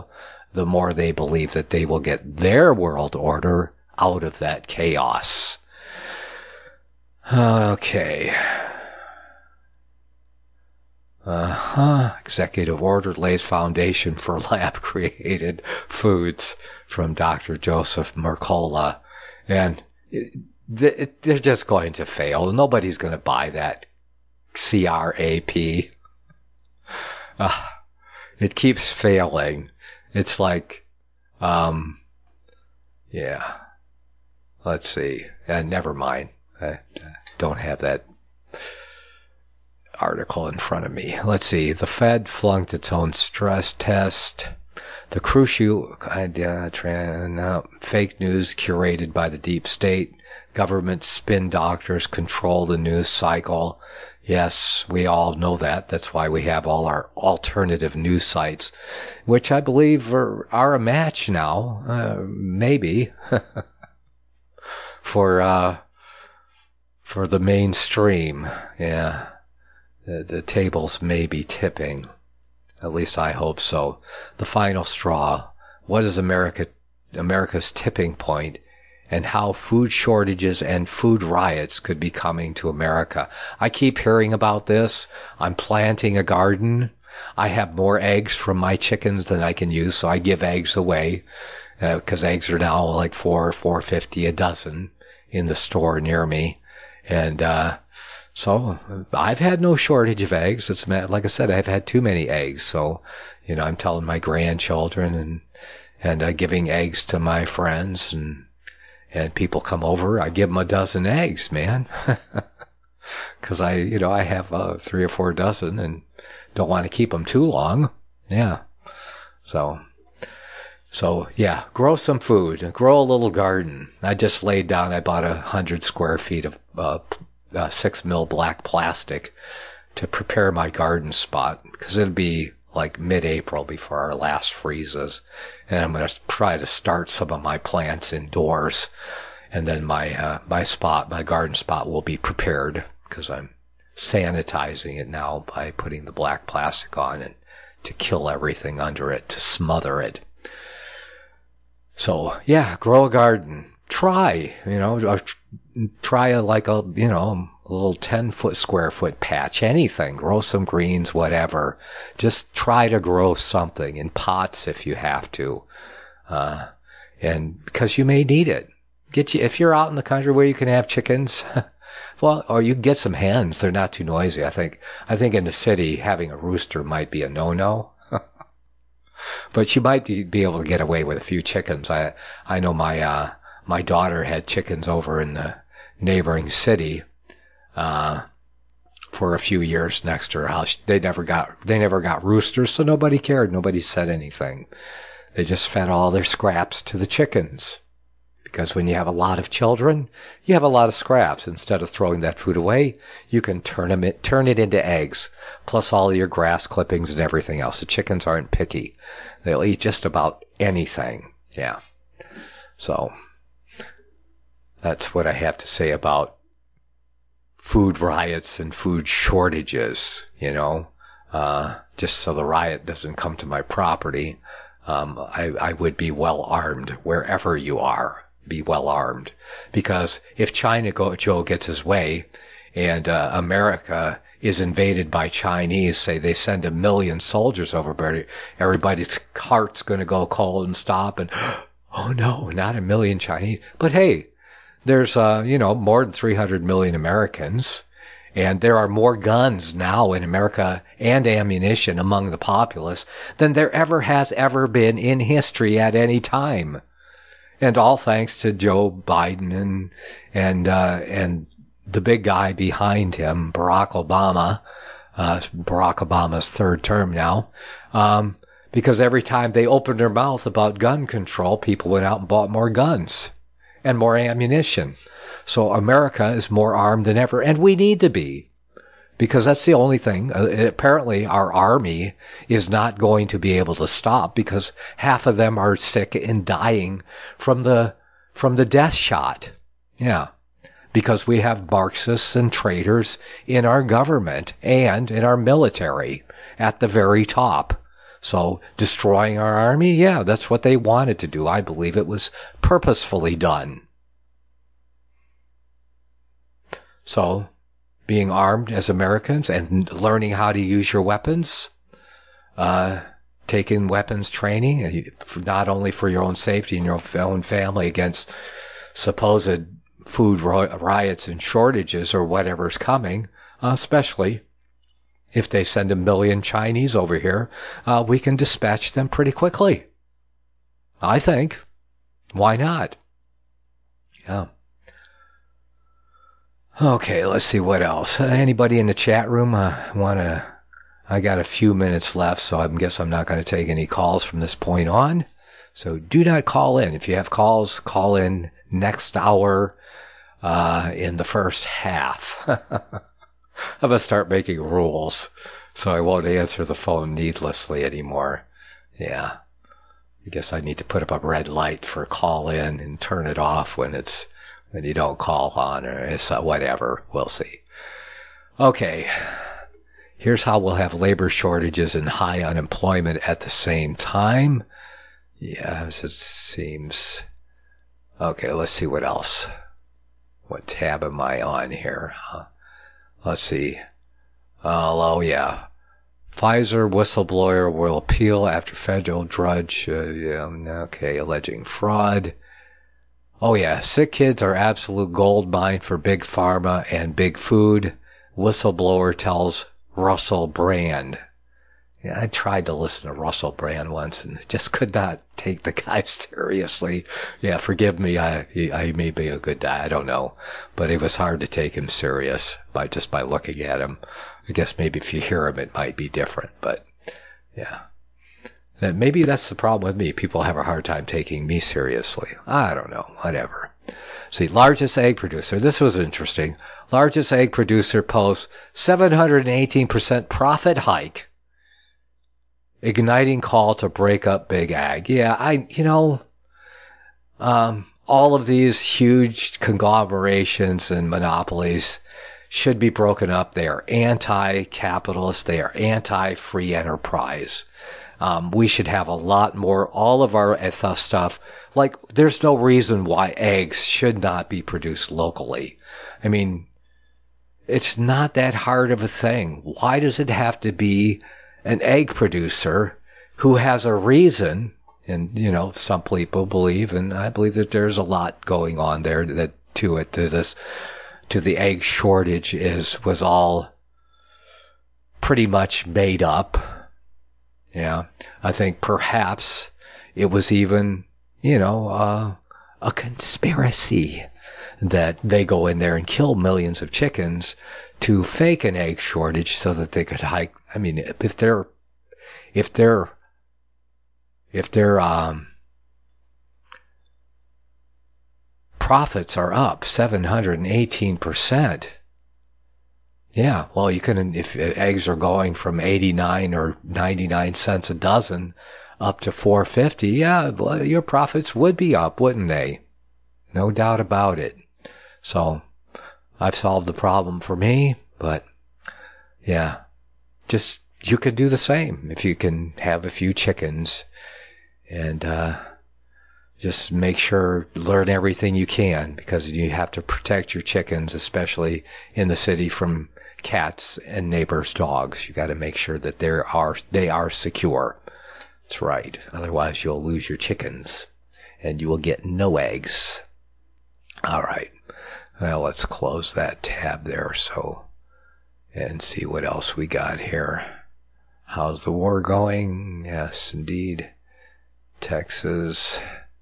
the more they believe that they will get their world order out of that chaos. Okay. Uh-huh. Executive order lays foundation for lab-created foods from Doctor Joseph Mercola. And it, it, they're just going to fail. Nobody's going to buy that C R A P. Uh, it keeps failing. It's like, um, yeah. Let's see. Uh, never mind. I don't have that article in front of me. Let's see. The Fed flunked its own stress test. The crucial idea, uh, fake news curated by the deep state. Government spin doctors control the news cycle. Yes, we all know that. That's why we have all our alternative news sites, which I believe are, are a match now. Uh, maybe. for, uh, for the mainstream. Yeah. The, the tables may be tipping. At least I hope so. The final straw. What is America, America's tipping point, and how food shortages and food riots could be coming to America? I keep hearing about this. I'm planting a garden. I have more eggs from my chickens than I can use, so I give eggs away, because uh, eggs are now like four, four fifty a dozen in the store near me. And, uh, So I've had no shortage of eggs. It's like I said, I've had too many eggs. So, you know, I'm telling my grandchildren and and uh, giving eggs to my friends, and and people come over. I give them a dozen eggs, man, because I, you know, I have uh, three or four dozen and don't want to keep them too long. Yeah. So. So, yeah, grow some food. Grow a little garden. I just laid down, I bought a hundred square feet of uh, uh, six mil black plastic to prepare my garden spot, because it'll be like mid-April before our last freezes. And I'm going to try to start some of my plants indoors. And then my, uh, my spot, my garden spot will be prepared, because I'm sanitizing it now by putting the black plastic on and to kill everything under it, to smother it. So, yeah, grow a garden. Try, you know, try a, like a, you know, a little ten foot square foot patch, anything. Grow some greens, whatever. Just try to grow something in pots if you have to. Uh, and because you may need it. Get you, if you're out in the country where you can have chickens, well, or you can get some hens. They're not too noisy. I think, I think in the city, having a rooster might be a no-no. But you might be able to get away with a few chickens. I I know my uh, my daughter had chickens over in the neighboring city uh, for a few years next to her house. They never got they never got roosters, so nobody cared. Nobody said anything. They just fed all their scraps to the chickens. Because when you have a lot of children, you have a lot of scraps. Instead of throwing that food away, you can turn them in, turn it into eggs, plus all your grass clippings and everything else. The chickens aren't picky. They'll eat just about anything. Yeah. So, that's what I have to say about food riots and food shortages, you know. Uh, just so the riot doesn't come to my property, um, I, I would be well armed wherever you are. Be well armed, because if China go, Joe gets his way, and uh, America is invaded by Chinese, say they send a million soldiers over, but everybody's heart's going to go cold and stop, and oh no, not a million Chinese. But hey, there's uh, you know more than three hundred million Americans, and there are more guns now in America and ammunition among the populace than there ever has ever been in history at any time. And all thanks to Joe Biden and and uh, and the big guy behind him, Barack Obama, uh, Barack Obama's third term now, um, because every time they opened their mouth about gun control, people went out and bought more guns and more ammunition. So America is more armed than ever, and we need to be. Because that's the only thing. Uh, apparently, our army is not going to be able to stop, because half of them are sick and dying from the from the death shot. Yeah, because we have Marxists and traitors in our government and in our military at the very top. So destroying our army, yeah, that's what they wanted to do. I believe it was purposefully done. So being armed as Americans and learning how to use your weapons, uh, taking weapons training, not only for your own safety and your own family against supposed food riots and shortages or whatever's coming, uh, especially if they send a million Chinese over here, uh, we can dispatch them pretty quickly. I think. Why not? Yeah. Okay, let's see what else. Uh, anybody in the chat room uh, want to... I got a few minutes left, so I guess I'm not going to take any calls from this point on. So do not call in. If you have calls, call in next hour uh, in the first half. I'm going to start making rules so I won't answer the phone needlessly anymore. Yeah. I guess I need to put up a red light for call in and turn it off when it's when you don't call on or it's uh, whatever. We'll see. Okay. Here's how we'll have labor shortages and high unemployment at the same time. Yes, it seems. Okay, let's see what else. What tab am I on here? Huh? Let's see. Uh, oh, yeah. Pfizer whistleblower will appeal after federal judge, uh, yeah, okay, alleging fraud. Oh, yeah. Sick kids are absolute gold mine for big pharma and big food. Whistleblower tells Russell Brand. Yeah, I tried to listen to Russell Brand once and just could not take the guy seriously. Yeah, forgive me. I, he, I may be a good guy. I don't know. But it was hard to take him serious by just by looking at him. I guess maybe if you hear him, it might be different. But, yeah. Maybe that's the problem with me. People have a hard time taking me seriously. I don't know. Whatever. See, largest egg producer. This was interesting. Largest egg producer posts seven hundred eighteen percent profit hike. Igniting call to break up big ag. Yeah, I, you know, um, all of these huge conglomerations and monopolies should be broken up. They are anti-capitalist. They are anti-free enterprise. Um, we should have a lot more, all of our stuff. Like, there's no reason why eggs should not be produced locally. I mean, it's not that hard of a thing. Why does it have to be an egg producer who has a reason? And, you know, some people believe, and I believe that there's a lot going on there that to it, to this, to the egg shortage is, was all pretty much made up. Yeah. I think perhaps it was even, you know, uh, a conspiracy that they go in there and kill millions of chickens to fake an egg shortage so that they could hike. I mean, if they're, if they're, if their um, profits are up seven hundred eighteen percent, yeah, well, you can, if eggs are going from eighty-nine or ninety-nine cents a dozen up to four fifty, yeah, well, your profits would be up, wouldn't they? No doubt about it. So, I've solved the problem for me, but, yeah, just, you could do the same if you can have a few chickens and, uh, just make sure, learn everything you can, because you have to protect your chickens, especially in the city, from cats and neighbors' dogs. You got to make sure that they are they are secure. That's right. Otherwise, you'll lose your chickens, and you will get no eggs. All right. Well, let's close that tab there. So, and see what else we got here. How's the war going? Yes, indeed. Texas.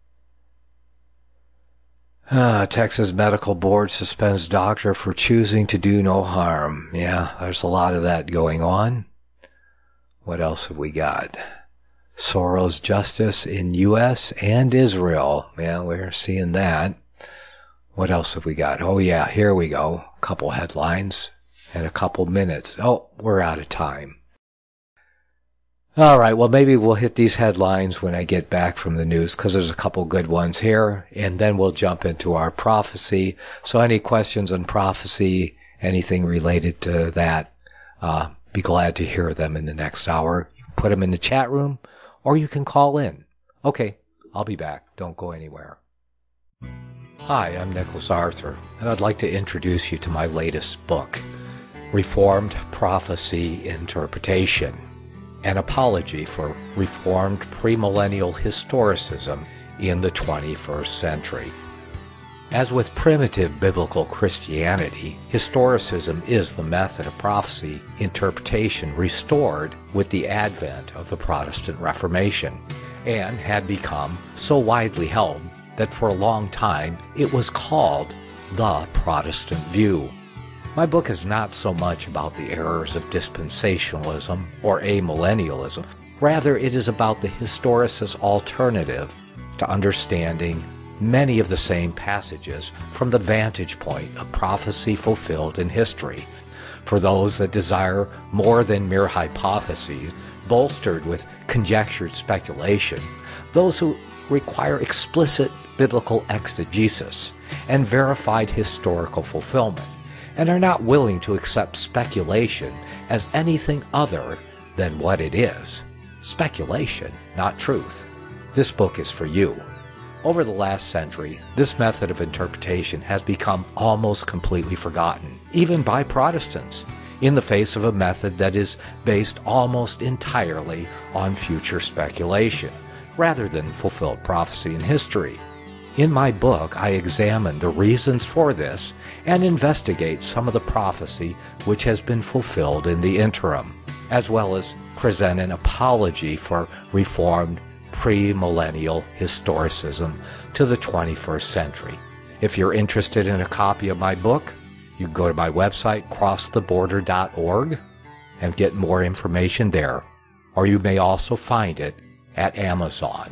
Uh, Texas Medical Board suspends doctor for choosing to do no harm. Yeah, there's a lot of that going on. What else have we got? Soros justice in U S and Israel. Yeah, we're seeing that. What else have we got? Oh, yeah, here we go. A couple headlines and a couple minutes. Oh, we're out of time. All right, well, maybe we'll hit these headlines when I get back from the news, because there's a couple good ones here, and then we'll jump into our prophecy. So any questions on prophecy, anything related to that, uh, be glad to hear them in the next hour. You can put them in the chat room, or you can call in. Okay, I'll be back. Don't go anywhere. Hi, I'm Nicholas Arthur, and I'd like to introduce you to my latest book, Reformed Prophecy Interpretation, an apology for Reformed premillennial historicism in the twenty-first century. As with primitive biblical Christianity, historicism is the method of prophecy interpretation restored with the advent of the Protestant Reformation, and had become so widely held that for a long time it was called the Protestant view. My book is not so much about the errors of dispensationalism or amillennialism. Rather, it is about the historicist alternative to understanding many of the same passages from the vantage point of prophecy fulfilled in history, for those that desire more than mere hypotheses bolstered with conjectured speculation, those who require explicit biblical exegesis and verified historical fulfillment, and are not willing to accept speculation as anything other than what it is. Speculation, not truth. This book is for you. Over the last century, this method of interpretation has become almost completely forgotten, even by Protestants, in the face of a method that is based almost entirely on future speculation, rather than fulfilled prophecy in history. In my book, I examine the reasons for this and investigate some of the prophecy which has been fulfilled in the interim, as well as present an apology for Reformed premillennial historicism to the twenty-first century. If you're interested in a copy of my book, you can go to my website, cross the border dot org, and get more information there. Or you may also find it at Amazon.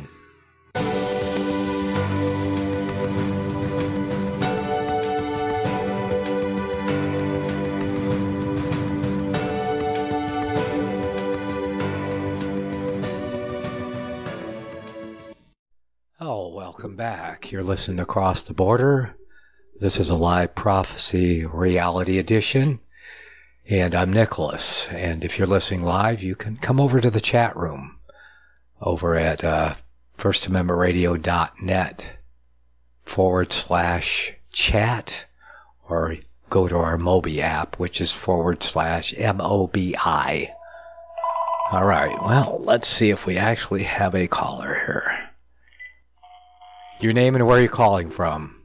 Oh, welcome back. You're listening to Across the Border. This is a live prophecy reality edition, and I'm Nicholas. And if you're listening live, you can come over to the chat room over at uh, first amendment radio dot net forward slash chat, or go to our Mobi app, which is forward slash M O B I. All right, well, let's see if we actually have a caller here. Your name and where you're calling from.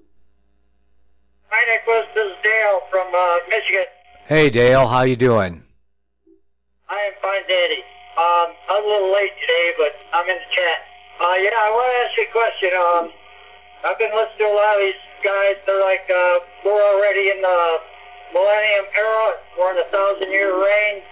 Hi, Nicholas. This is Dale from uh, Michigan. Hey, Dale. How you doing? I am fine, Danny. Um, I'm a little late today, but I'm in the chat. Uh, yeah, I want to ask you a question. Um, I've been listening to a lot of these guys. They're like, uh, we're already in the millennium era. We're in a thousand-year reign.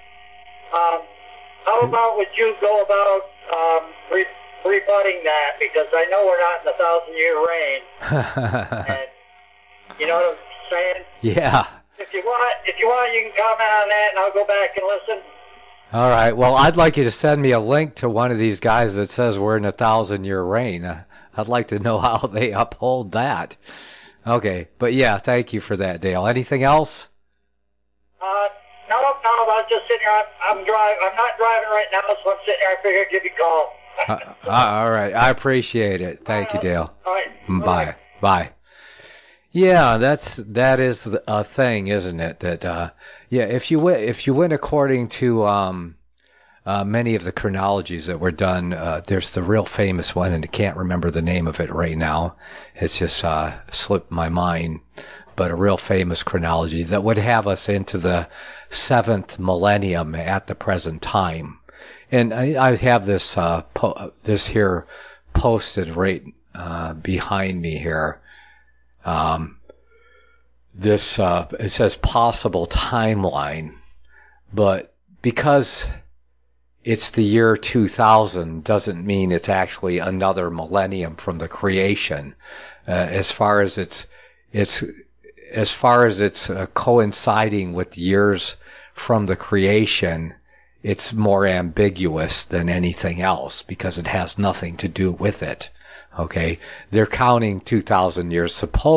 Um, how about would you go about um, re- rebutting that, because I know we're not in a thousand-year reign. And, you know what I'm saying? Yeah. If you want, if you want, you can comment on that, and I'll go back and listen. All right. Well, I'd like you to send me a link to one of these guys that says we're in a thousand-year reign. I'd like to know how they uphold that. Okay. But yeah, thank you for that, Dale. Anything else? Uh, no, no. I'm just sitting here. I'm, I'm driving. I'm not driving right now, so I'm sitting here. I figured I'd give you a call. uh, all right. I appreciate it. Thank you, Dale. All right. Bye. Bye. Bye. Yeah, that's that is a thing, isn't it? That uh, yeah, if you went if you went according to um, uh, many of the chronologies that were done, uh, there's the real famous one, and I can't remember the name of it right now. It's just uh, slipped my mind. But a real famous chronology that would have us into the seventh millennium at the present time. And I, I have this uh, po- this here posted right uh, behind me here. Um, this uh, it says possible timeline, but because it's the year two thousand doesn't mean it's actually another millennium from the creation. Uh, as far as it's it's as far as it's uh, coinciding with years from the creation, it's more ambiguous than anything else because it has nothing to do with it. Okay, they're counting two thousand years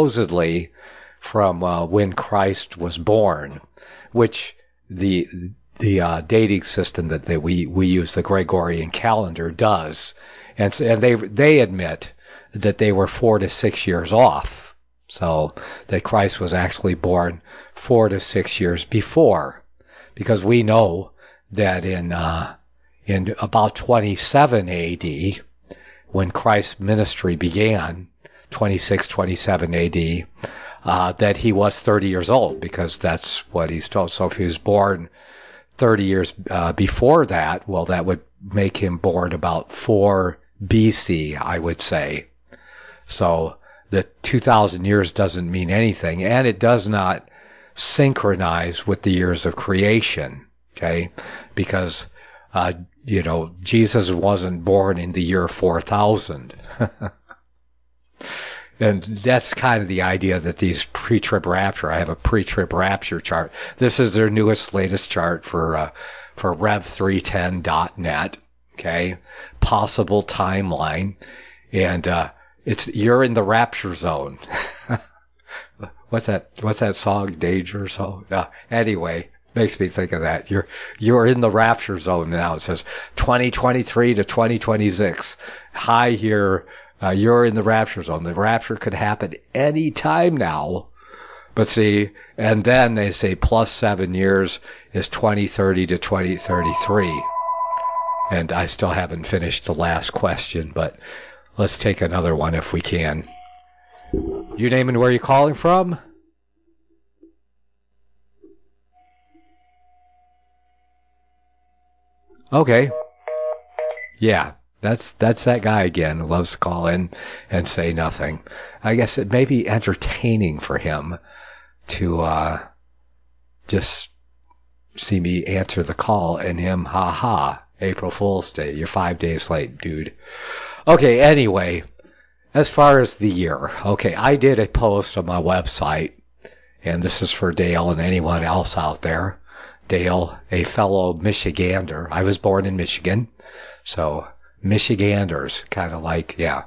supposedly from uh, when Christ was born, which the the uh, dating system that they, we we use, the Gregorian calendar, does, and and they they admit that they were four to six years off, so that Christ was actually born four to six years before, because we know that in uh, in about twenty-seven A D, when Christ's ministry began, twenty-six, twenty-seven A D, uh, that he was thirty years old, because that's what he's told. So if he was born thirty years uh, before that, well, that would make him born about four B C, I would say. So the two thousand years doesn't mean anything, and it does not synchronize with the years of creation, okay? Because, uh, you know, Jesus wasn't born in the year four thousand. And that's kind of the idea that these pre-trib rapture, I have a pre-trib rapture chart. This is their newest, latest chart for, uh, for rev three ten dot net, okay? Possible timeline. And, uh, it's, you're in the rapture zone. What's that, what's that song? Danger Zone? Uh, anyway, makes me think of that. You're, you're in the rapture zone now. It says twenty twenty-three to twenty twenty-six. High here. Uh, you're in the rapture zone. The rapture could happen any time now. But see, and then they say plus seven years is twenty thirty to twenty thirty-three. And I still haven't finished the last question, but let's take another one if we can. You name and where you're calling from? Okay. Yeah. That's that's that guy again who loves to call in and say nothing. I guess it may be entertaining for him to uh, just see me answer the call and him, ha ha, April Fool's Day. You're five days late, dude. Okay, anyway, as far as the year, okay, I did a post on my website, and this is for Dale and anyone else out there. Dale, a fellow Michigander. I was born in Michigan, so Michiganders, kind of like, yeah.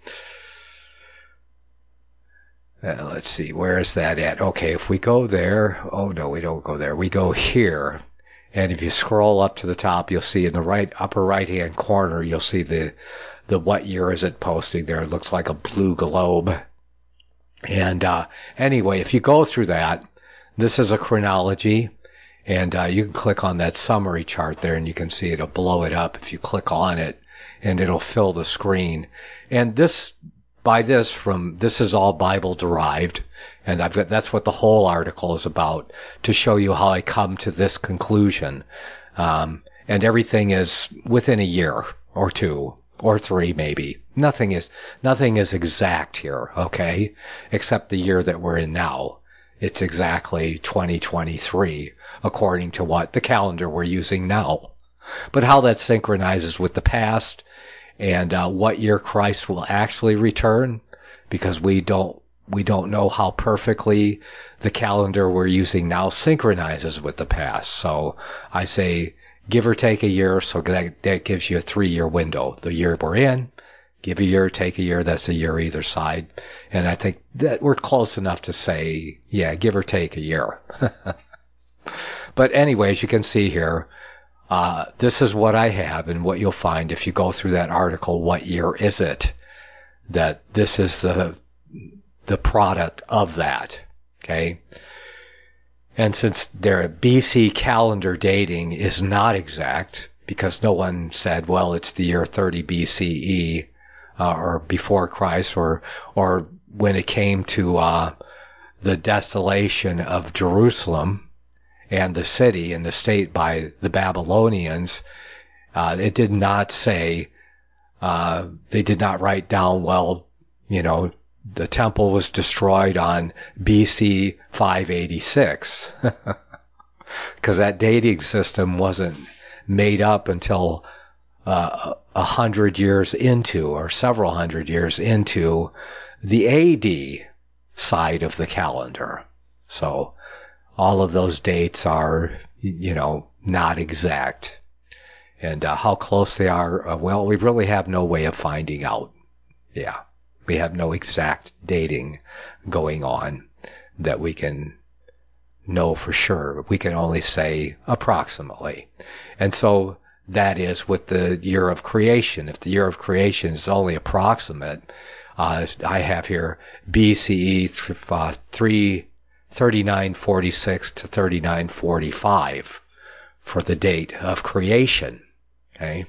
Uh, let's see, where is that at? Okay, if we go there, oh no, we don't go there. We go here, and if you scroll up to the top, you'll see in the right upper right-hand corner, you'll see the the what year is it posting there. It looks like a blue globe. And uh, anyway, if you go through that, this is a chronology, and uh, you can click on that summary chart there, and you can see it'll blow it up if you click on it, and it'll fill the screen. And this, by this, from this is all Bible derived, and I've got that's what the whole article is about, to show you how I come to this conclusion. Um, and everything is within a year or two or three, maybe. Nothing is nothing is exact here, okay? Except the year that we're in now. It's exactly twenty twenty-three, according to what the calendar we're using now. But how that synchronizes with the past, and uh, what year Christ will actually return, because we don't we don't know how perfectly the calendar we're using now synchronizes with the past. So I say give or take a year, so that, that gives you a three-year window. The year we're in, give a year, take a year, that's a year either side. And I think that we're close enough to say, yeah, give or take a year. But anyways, you can see here, Uh, this is what I have, and what you'll find if you go through that article, what year is it, that this is the the product of that, okay? And since their B C calendar dating is not exact, because no one said, well, it's the year thirty B C E, uh, or before Christ, or or when it came to uh, the desolation of Jerusalem, and the city and the state by the Babylonians, uh, it did not say, uh, they did not write down, well, you know, the temple was destroyed on B C five eighty-six. Because that dating system wasn't made up until uh, a hundred years into, or several hundred years into, the A D side of the calendar. So all of those dates are, you know, not exact. And uh, how close they are, uh, well, we really have no way of finding out. Yeah, we have no exact dating going on that we can know for sure. We can only say approximately. And so that is with the year of creation. If the year of creation is only approximate, uh, I have here B C E uh, three thirty-nine forty-six to thirty-nine forty-five for the date of creation. Okay.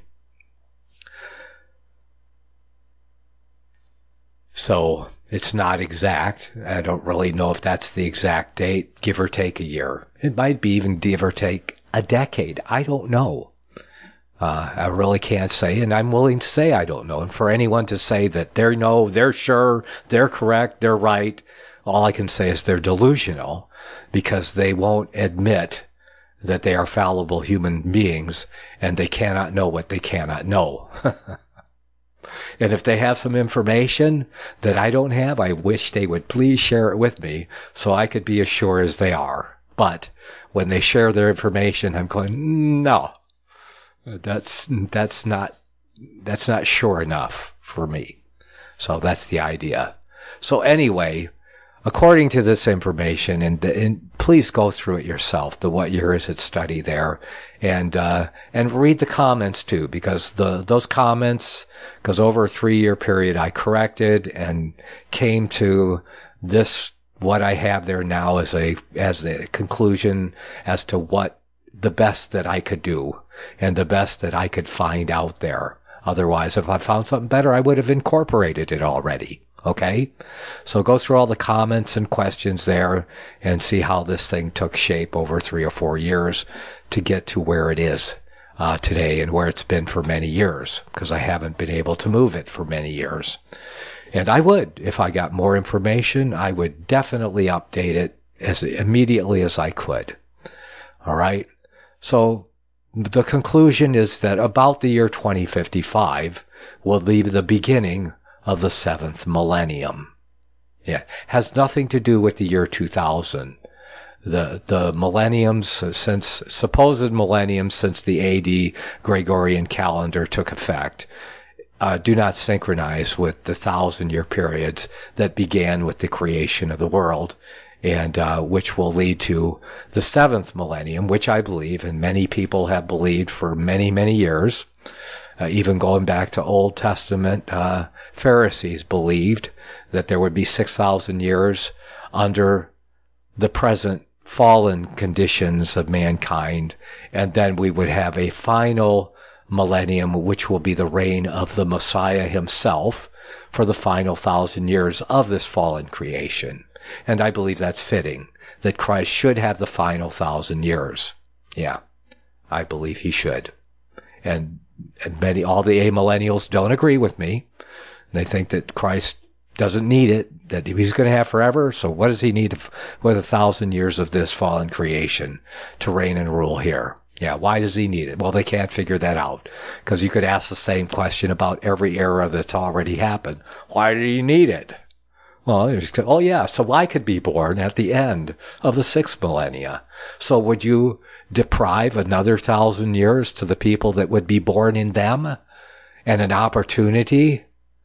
So it's not exact. I don't really know if that's the exact date, give or take a year. It might be even give or take a decade. I don't know. Uh, I really can't say, and I'm willing to say I don't know. And for anyone to say that they know, they're sure, they're correct, they're right, all I can say is they're delusional, because they won't admit that they are fallible human beings, and they cannot know what they cannot know. And if they have some information that I don't have, I wish they would please share it with me so I could be as sure as they are. But when they share their information, I'm going, no, that's that's not that's not sure enough for me. So that's the idea. So anyway, according to this information, and, and please go through it yourself, the What Year Is It study there, and uh, and read the comments too, because the those comments, because over a three-year period I corrected and came to this, what I have there now as a as a conclusion as to what the best that I could do and the best that I could find out there. Otherwise, if I found something better, I would have incorporated it already. Okay? So go through all the comments and questions there and see how this thing took shape over three or four years to get to where it is uh, today and where it's been for many years, because I haven't been able to move it for many years. And I would, if I got more information, I would definitely update it as immediately as I could. All right? So the conclusion is that about the year twenty fifty-five will be the beginning of the seventh millennium. Yeah, has nothing to do with the year two thousand. The the millenniums since supposed millenniums since the A D Gregorian calendar took effect uh, do not synchronize with the thousand year periods that began with the creation of the world, and uh, which will lead to the seventh millennium, which I believe, and many people have believed for many many years. Uh, even going back to Old Testament, uh, Pharisees believed that there would be six thousand years under the present fallen conditions of mankind, and then we would have a final millennium, which will be the reign of the Messiah himself for the final thousand years of this fallen creation. And I believe that's fitting, that Christ should have the final thousand years. Yeah, I believe he should. And And many, all the amillennials don't agree with me. They think that Christ doesn't need it, that he's going to have forever. So what does he need with a thousand years of this fallen creation to reign and rule here? Yeah, why does he need it? Well, they can't figure that out, because you could ask the same question about every era that's already happened. Why did he need it? Well, oh yeah, so I could be born at the end of the sixth millennia. So would you deprive another thousand years to the people that would be born in them, and an opportunity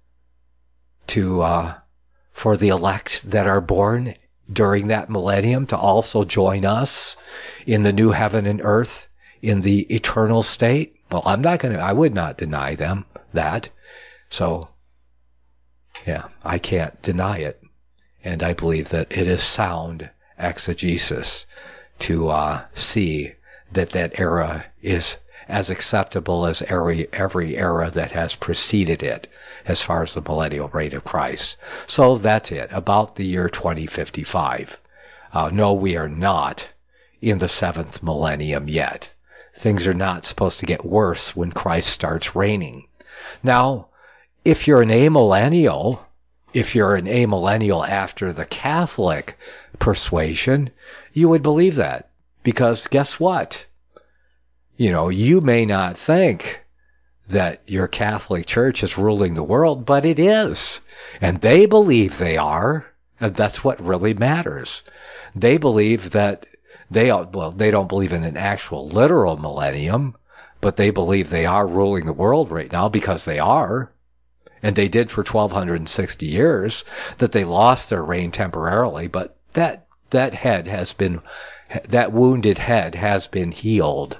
to uh, for the elect that are born during that millennium to also join us in the new heaven and earth in the eternal state? Well, I'm not going to, I would not deny them that. So, yeah, I can't deny it. And I believe that it is sound exegesis to uh, see that that era is as acceptable as every, every era that has preceded it as far as the millennial reign of Christ. So that's it, about the year twenty fifty-five. Uh, no, we are not in the seventh millennium yet. Things are not supposed to get worse when Christ starts reigning. Now, if you're an amillennial, if you're an amillennial after the Catholic persuasion, you would believe that. Because guess what? You know, you may not think that your Catholic Church is ruling the world, but it is. And they believe they are. And that's what really matters. They believe that they are, well, they don't believe in an actual literal millennium, but they believe they are ruling the world right now because they are. And they did for twelve sixty years, that they lost their reign temporarily, but that that head has been, that wounded head has been healed.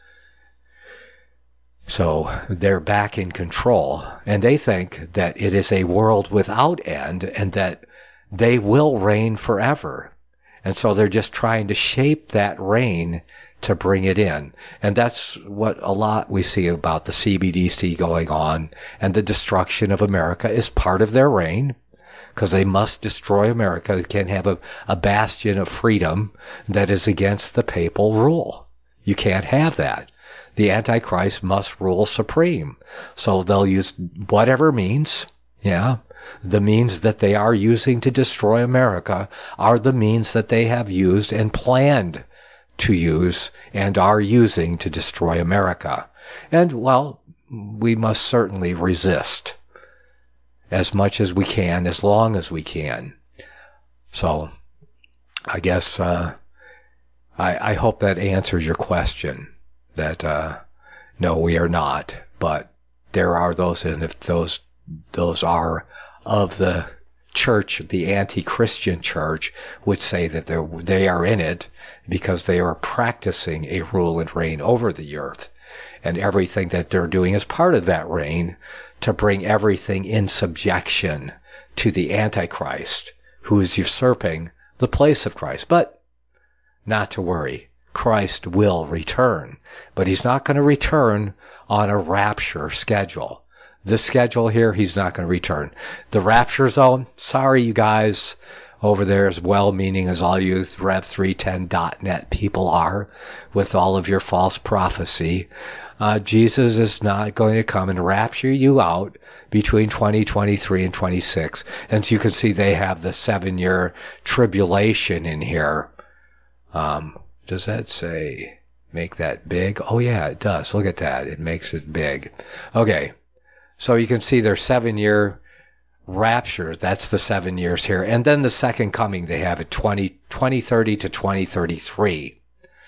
So they're back in control, and they think that it is a world without end and that they will reign forever. And so they're just trying to shape that reign to bring it in. And that's what a lot we see about the C B D C going on, and the destruction of America is part of their reign, because they must destroy America. They can't have a, a bastion of freedom that is against the papal rule. You can't have that. The Antichrist must rule supreme. So they'll use whatever means, yeah, the means that they are using to destroy America are the means that they have used and planned to use and are using to destroy America. And, well, we must certainly resist as much as we can, as long as we can. So, I guess, uh, I, I hope that answers your question. That, uh, no, we are not, but there are those, and if those, those are of the church, the anti-Christian church, would say that they're, they are in it because they are practicing a rule and reign over the earth. And everything that they're doing is part of that reign to bring everything in subjection to the Antichrist, who is usurping the place of Christ. But not to worry. Christ will return, but he's not going to return on a rapture schedule. This schedule here, he's not going to return. The rapture zone, sorry you guys over there, as well-meaning as all you Rev three ten dot net people are, with all of your false prophecy, uh, Jesus is not going to come and rapture you out between twenty twenty-three and twenty-six. And so you can see they have the seven-year tribulation in here. Um... Does that say make that big? Oh, yeah, it does. Look at that. It makes it big. Okay. So you can see their seven-year rapture. That's the seven years here. And then the second coming, they have it twenty, twenty thirty to twenty thirty-three.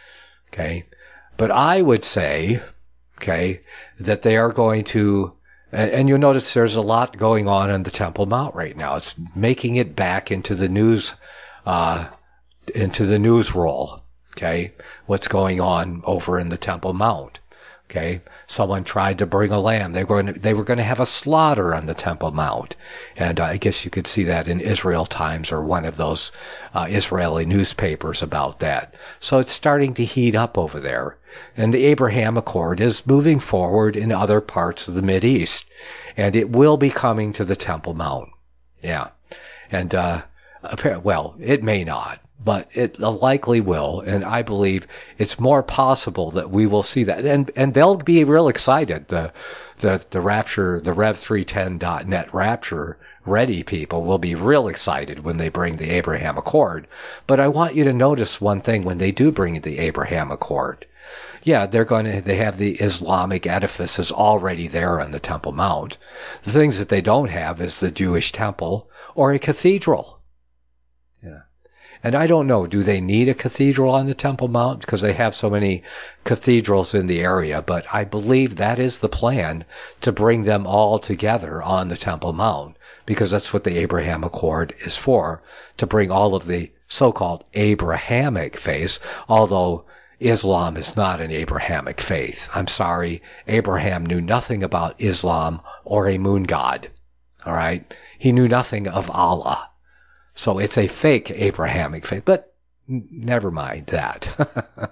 Okay. But I would say, okay, that they are going to, and you'll notice there's a lot going on in the Temple Mount right now. It's making it back into the news, uh, into the news roll. Okay, what's going on over in the Temple Mount? Okay, someone tried to bring a lamb. They were going to, they were going to have a slaughter on the Temple Mount, and uh, I guess you could see that in Israel Times or one of those uh, Israeli newspapers about that. So it's starting to heat up over there, and the Abraham Accord is moving forward in other parts of the Mideast, and it will be coming to the Temple Mount. Yeah, and uh, well, it may not. But it likely will, and I believe it's more possible that we will see that. And and they'll be real excited. The the the rapture, the Rev three ten dot net rapture ready people will be real excited when they bring the Abraham Accord. But I want you to notice one thing when they do bring the Abraham Accord. Yeah, they're going to, they have the Islamic edifices already there on the Temple Mount. The things that they don't have is the Jewish temple or a cathedral. Yeah. And I don't know, do they need a cathedral on the Temple Mount? Because they have so many cathedrals in the area, but I believe that is the plan, to bring them all together on the Temple Mount, because that's what the Abraham Accord is for, to bring all of the so-called Abrahamic faiths, although Islam is not an Abrahamic faith. I'm sorry, Abraham knew nothing about Islam or a moon god. All right? He knew nothing of Allah. So it's a fake Abrahamic faith, but n- never mind that.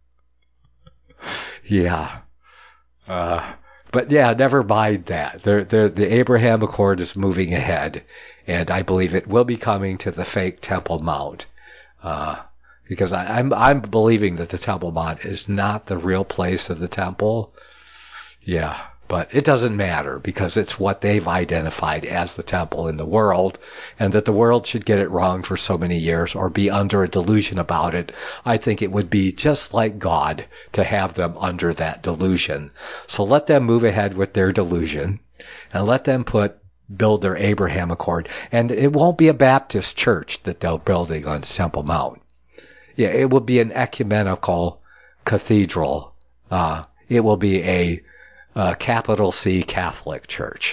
yeah. Uh, but yeah, never mind that. They're, they're, the Abraham Accord is moving ahead, and I believe it will be coming to the fake Temple Mount. Uh, because I, I'm, I'm believing that the Temple Mount is not the real place of the temple. Yeah. But it doesn't matter, because it's what they've identified as the temple in the world, and that the world should get it wrong for so many years or be under a delusion about it. I think it would be just like God to have them under that delusion. So let them move ahead with their delusion, and let them put build their Abraham Accord. And it won't be a Baptist church that they're building on Temple Mount. Yeah, it will be an ecumenical cathedral. Uh, it will be a Uh, capital C Catholic Church.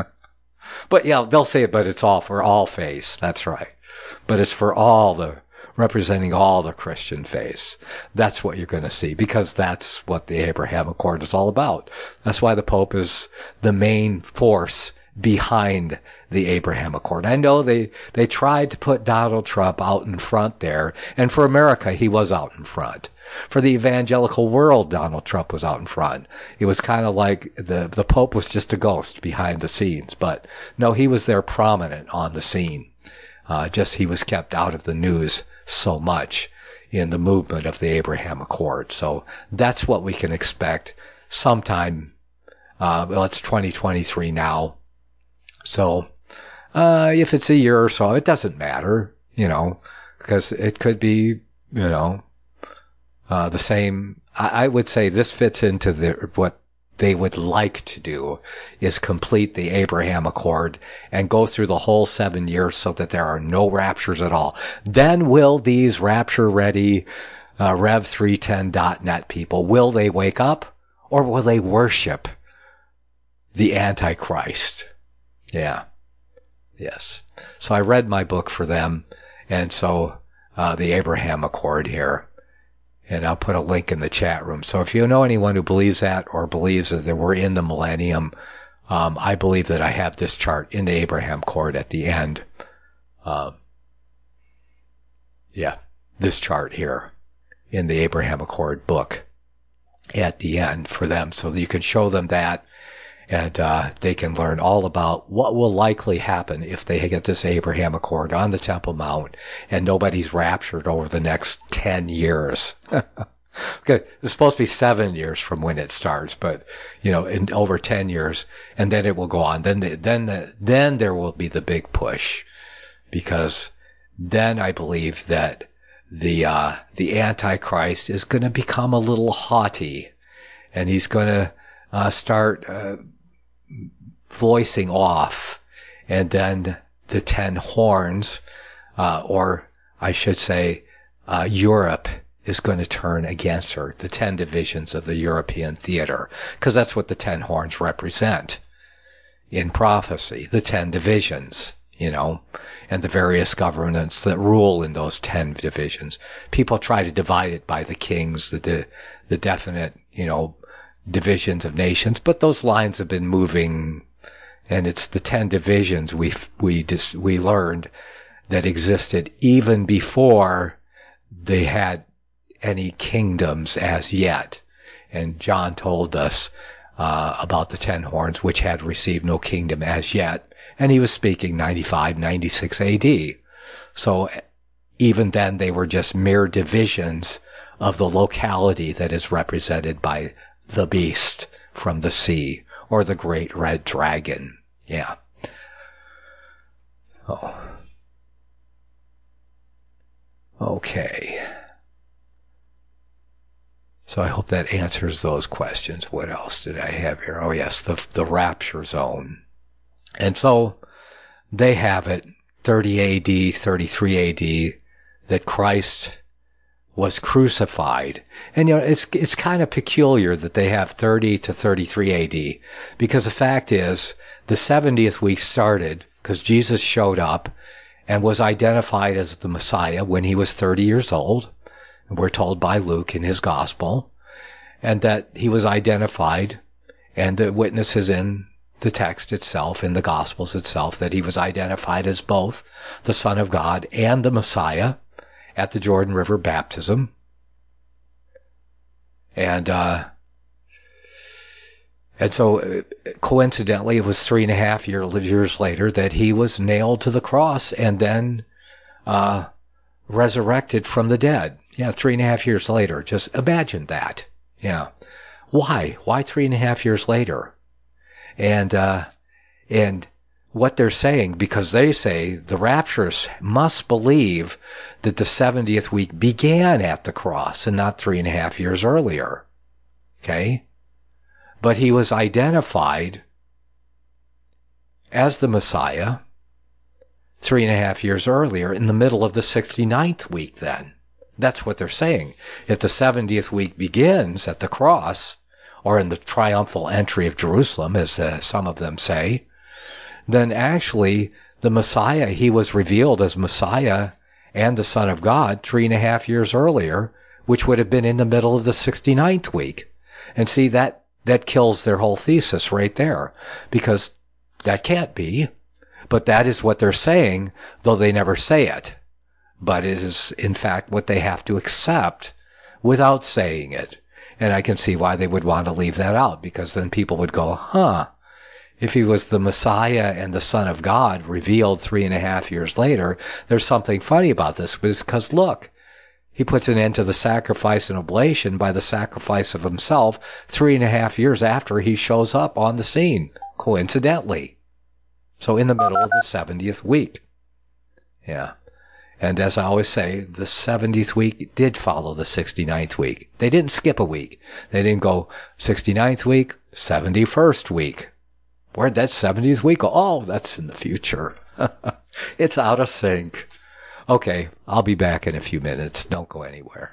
But yeah, they'll say it, but it's all for all faiths. That's right. But it's for all the representing all the Christian faiths. That's what you're going to see, because that's what the Abraham Accord is all about. That's why the Pope is the main force behind the Abraham Accord. I know they, they tried to put Donald Trump out in front there, and for America, he was out in front. For the evangelical world, Donald Trump was out in front. It was kind of like the, the Pope was just a ghost behind the scenes, but no, he was there prominent on the scene. Uh, just he was kept out of the news so much in the movement of the Abraham Accord. So that's what we can expect sometime. Uh, well, it's twenty twenty-three now. So, uh, if it's a year or so, it doesn't matter, you know, because it could be, you know, uh, the same. I, I would say this fits into the, what they would like to do is complete the Abraham Accord and go through the whole seven years so that there are no raptures at all. Then will these rapture ready, uh, Rev three ten dot net people, will they wake up, or will they worship the Antichrist? Yeah. Yes. So I read my book for them, and so uh, the Abraham Accord here, and I'll put a link in the chat room. So if you know anyone who believes that or believes that we're in the millennium, um, I believe that I have this chart in the Abraham Accord at the end. Um, yeah, this chart here in the Abraham Accord book at the end for them, so that you can show them that. And uh, they can learn all about what will likely happen if they get this Abraham Accord on the Temple Mount and nobody's raptured over the next ten years. Okay, it's supposed to be seven years from when it starts, but, you know, in over ten years, and then it will go on. Then, the, then, the, then there will be the big push, because then I believe that the uh, the Antichrist is going to become a little haughty, and he's going to uh, start uh, voicing off, and then the ten horns, uh, or I should say, uh, Europe is going to turn against her, the ten divisions of the European theater, because that's what the ten horns represent in prophecy, the ten divisions, you know, and the various governments that rule in those ten divisions. People try to divide it by the kings, the the, the definite, you know, divisions of nations, but those lines have been moving, and it's the ten divisions we we just we learned that existed even before they had any kingdoms as yet. And John told us uh, about the ten horns, which had received no kingdom as yet, and he was speaking ninety-five, ninety-six A D. So even then they were just mere divisions of the locality that is represented by the beast from the sea, or the great red dragon. Yeah. Oh. Okay. So I hope that answers those questions. What else did I have here? Oh yes, the the rapture zone. And so they have it, thirty A D, thirty-three A D, that Christ was crucified. And you know, it's it's kind of peculiar that they have thirty to thirty-three A D, because the fact is the seventieth week started because Jesus showed up and was identified as the Messiah when he was thirty years old. We're told by Luke in his gospel, and that he was identified, and the witnesses in the text itself, in the gospels itself, that he was identified as both the Son of God and the Messiah at the Jordan River baptism. And, uh, and so coincidentally, it was three and a half year, years later that he was nailed to the cross and then, uh, resurrected from the dead. Yeah, three and a half years later. Just imagine that. Yeah. Why? Why three and a half years later? And, uh, and what they're saying, because they say the rapturous must believe that the seventieth week began at the cross and not three and a half years earlier. Okay? But he was identified as the Messiah three and a half years earlier in the middle of the sixty-ninth week then. That's what they're saying. If the seventieth week begins at the cross, or in the triumphal entry of Jerusalem, as uh, some of them say, then actually the Messiah, he was revealed as Messiah and the Son of God three and a half years earlier, which would have been in the middle of the sixty-ninth week. And see, that, that kills their whole thesis right there, because that can't be. But that is what they're saying, though they never say it. But it is, in fact, what they have to accept without saying it. And I can see why they would want to leave that out, because then people would go, huh, if he was the Messiah and the Son of God revealed three and a half years later, there's something funny about this, because look, he puts an end to the sacrifice and oblation by the sacrifice of himself three and a half years after he shows up on the scene, coincidentally. So in the middle of the seventieth week. Yeah. And as I always say, the seventieth week did follow the sixty-ninth week. They didn't skip a week. They didn't go sixty-ninth week, seventy-first week. Where'd that seventieth week go? Oh, that's in the future. It's out of sync. Okay, I'll be back in a few minutes. Don't go anywhere.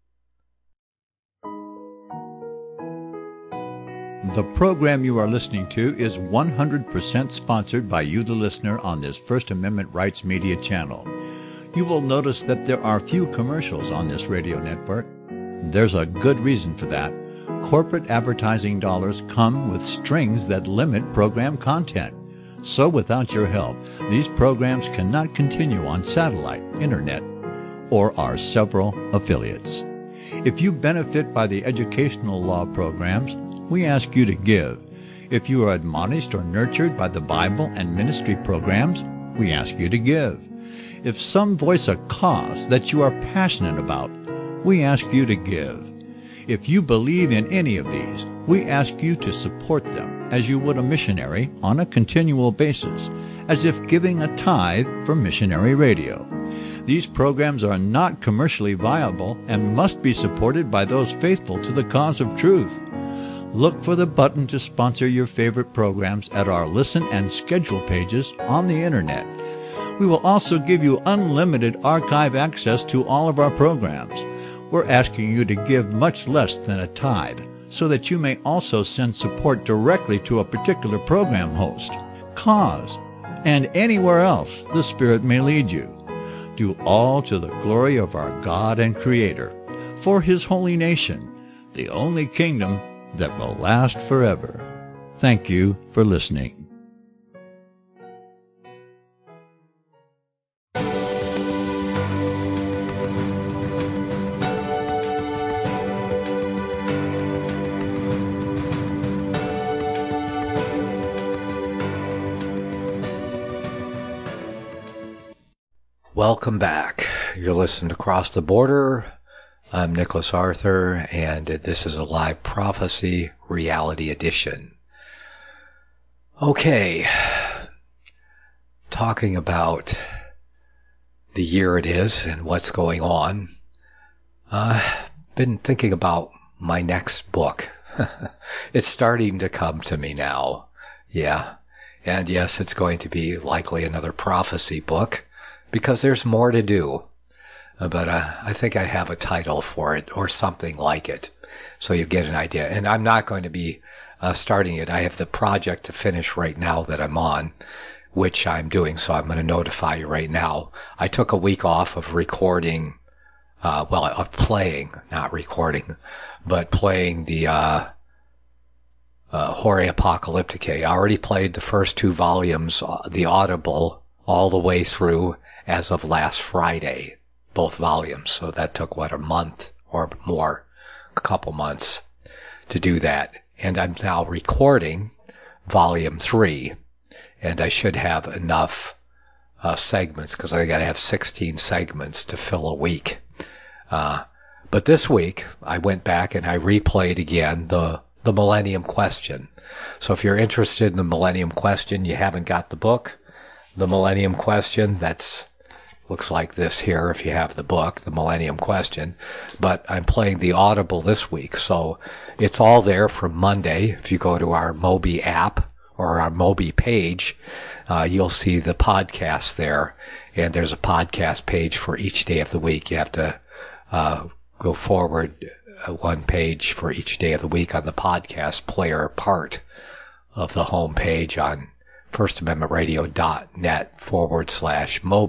The program you are listening to is one hundred percent sponsored by you, the listener, on this First Amendment Rights Media channel. You will notice that there are few commercials on this radio network. There's a good reason for that. Corporate advertising dollars come with strings that limit program content. So without your help, these programs cannot continue on satellite, internet, or our several affiliates. If you benefit by the educational law programs, we ask you to give. If you are admonished or nurtured by the Bible and ministry programs, we ask you to give. If some voice a cause that you are passionate about, we ask you to give. If you believe in any of these, we ask you to support them as you would a missionary on a continual basis, as if giving a tithe for missionary radio. These programs are not commercially viable and must be supported by those faithful to the cause of truth. Look for the button to sponsor your favorite programs at our listen and schedule pages on the internet. We will also give you unlimited archive access to all of our programs. We're asking you to give much less than a tithe, so that you may also send support directly to a particular program host, cause, and anywhere else the Spirit may lead you. Do all to the glory of our God and Creator, for His holy nation, the only kingdom that will last forever. Thank you for listening. Welcome back. You're listening to Across the Border. I'm Nicholas Arthur, and this is a live prophecy reality edition. Okay, talking about the year it is and what's going on. I've uh, been thinking about my next book. It's starting to come to me now. Yeah, and yes, it's going to be likely another prophecy book, because there's more to do. But uh, I think I have a title for it or something like it, so you get an idea. And I'm not going to be uh, starting it. I have the project to finish right now that I'm on, which I'm doing, so I'm going to notify you right now. I took a week off of recording, uh, well, of playing, not recording, but playing the uh, uh, Hora Apocalyptica. I already played the first two volumes, uh, the Audible, all the way through as of last Friday. Both volumes, so that took, what, a month or more, a couple months to do that. And I'm now recording volume three, and I should have enough uh, segments, because I got to have sixteen segments to fill a week. Uh, but this week, I went back and I replayed again the, the Millennium Question. So if you're interested in the Millennium Question, you haven't got the book, the Millennium Question, that's looks like this here if you have the book, The Millennium Question. But I'm playing the Audible this week, so it's all there from Monday. If you go to our Mobi app or our Mobi page, uh, you'll see the podcast there. And there's a podcast page for each day of the week. You have to uh, go forward uh, one page for each day of the week on the podcast player part of the home page on firstamendmentradio.net forward slash Mobi.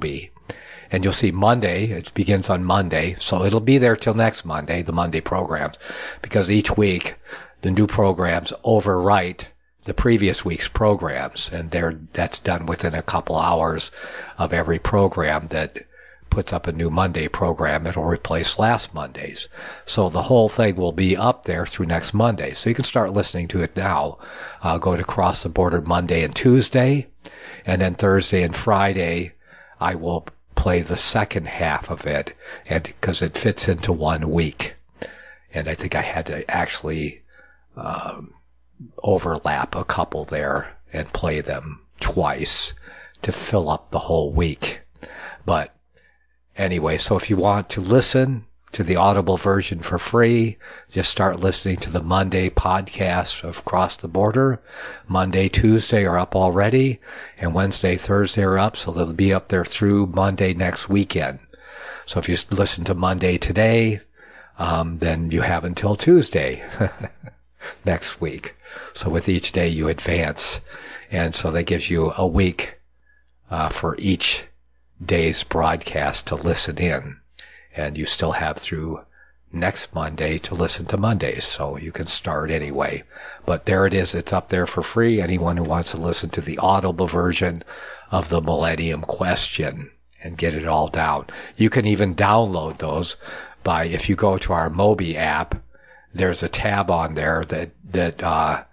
And you'll see Monday, it begins on Monday, so it'll be there till next Monday, the Monday programs, because each week the new programs overwrite the previous week's programs, and they're, that's done within a couple hours of every program that puts up a new Monday program. It'll replace last Monday's. So the whole thing will be up there through next Monday. So you can start listening to it now. Uh, go to Cross the Border Monday and Tuesday, and then Thursday and Friday I will play the second half of it, and because it fits into one week. And I think I had to actually um, overlap a couple there and play them twice to fill up the whole week. But anyway, so if you want to listen to the Audible version for free, just start listening to the Monday podcast of Cross the Border. Monday, Tuesday are up already, and Wednesday, Thursday are up, so they'll be up there through Monday next weekend. So if you listen to Monday today, um, then you have until Tuesday next week. So with each day you advance, and so that gives you a week uh, for each day's broadcast to listen in. And you still have through next Monday to listen to Mondays, so you can start anyway. But there it is. It's up there for free. Anyone who wants to listen to the Audible version of the Millennium Question and get it all down. You can even download those by, if you go to our Mobi app, there's a tab on there that, that, uh,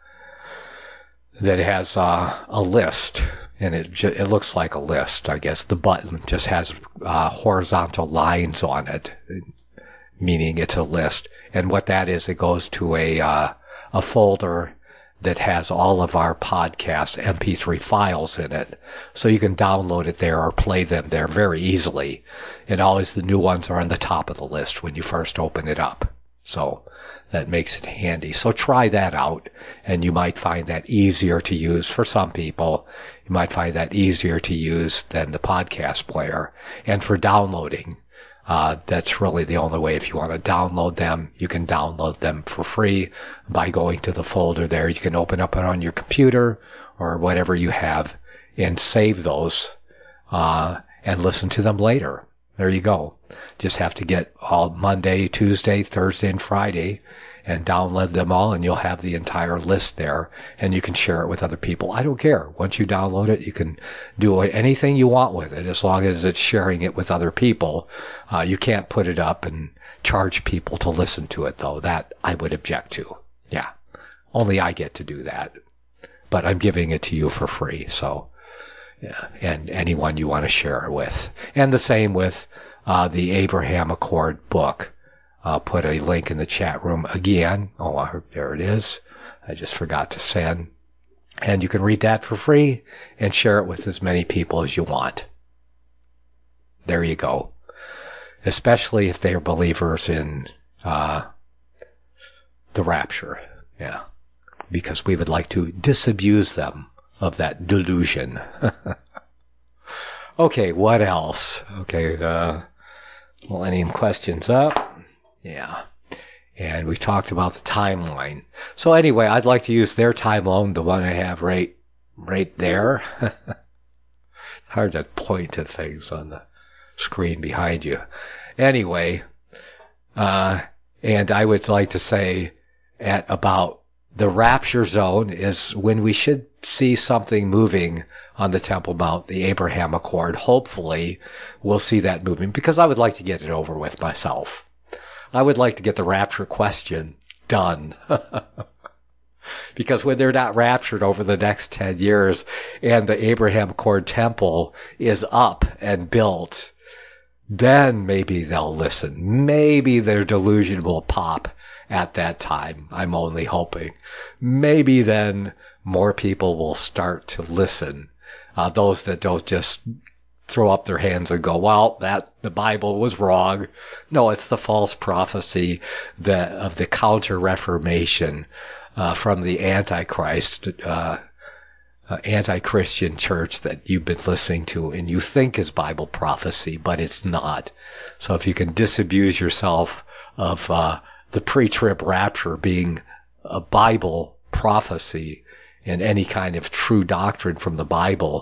that has uh, a list. And it ju- it looks like a list, I guess. The button just has uh, horizontal lines on it, meaning it's a list. And what that is, it goes to a uh, a folder that has all of our podcast M P three files in it. So you can download it there or play them there very easily. And always the new ones are on the top of the list when you first open it up. So that makes it handy. So try that out, and you might find that easier to use for some people. You might find that easier to use than the podcast player. And for downloading, uh, that's really the only way. If you want to download them, you can download them for free by going to the folder there. You can open up it on your computer or whatever you have and save those uh, and listen to them later. There you go. Just have to get all Monday, Tuesday, Thursday, and Friday and download them all, and you'll have the entire list there, and you can share it with other people. I don't care. Once you download it, you can do anything you want with it as long as it's sharing it with other people. Uh, you can't put it up and charge people to listen to it, though. That I would object to. Yeah. Only I get to do that. But I'm giving it to you for free, so... Yeah, and anyone you want to share it with. And the same with uh, the Abraham Accord book. I'll put a link in the chat room again. Oh, there it is. I just forgot to send. And you can read that for free and share it with as many people as you want. There you go. Especially if they are believers in uh, the rapture. Yeah. Because we would like to disabuse them of that delusion. Okay, what else? Okay, uh, Millennium Questions up. Yeah. And we talked about the timeline. So anyway, I'd like to use their timeline, the one I have right, right there. Hard to point to things on the screen behind you. Anyway, uh, and I would like to say at about the rapture zone is when we should see something moving on the Temple Mount, the Abraham Accord. Hopefully, we'll see that moving, because I would like to get it over with myself. I would like to get the rapture question done. Because when they're not raptured over the next ten years and the Abraham Accord Temple is up and built, then maybe they'll listen. Maybe their delusion will pop at that time. I'm only hoping. Maybe then more people will start to listen. Uh, those that don't just throw up their hands and go, well, that the Bible was wrong. No, it's the false prophecy that of the counter-reformation uh, from the Antichrist, uh, uh, anti-Christian church that you've been listening to and you think is Bible prophecy, but it's not. So if you can disabuse yourself of uh, the pre-trib rapture being a Bible prophecy and any kind of true doctrine from the Bible,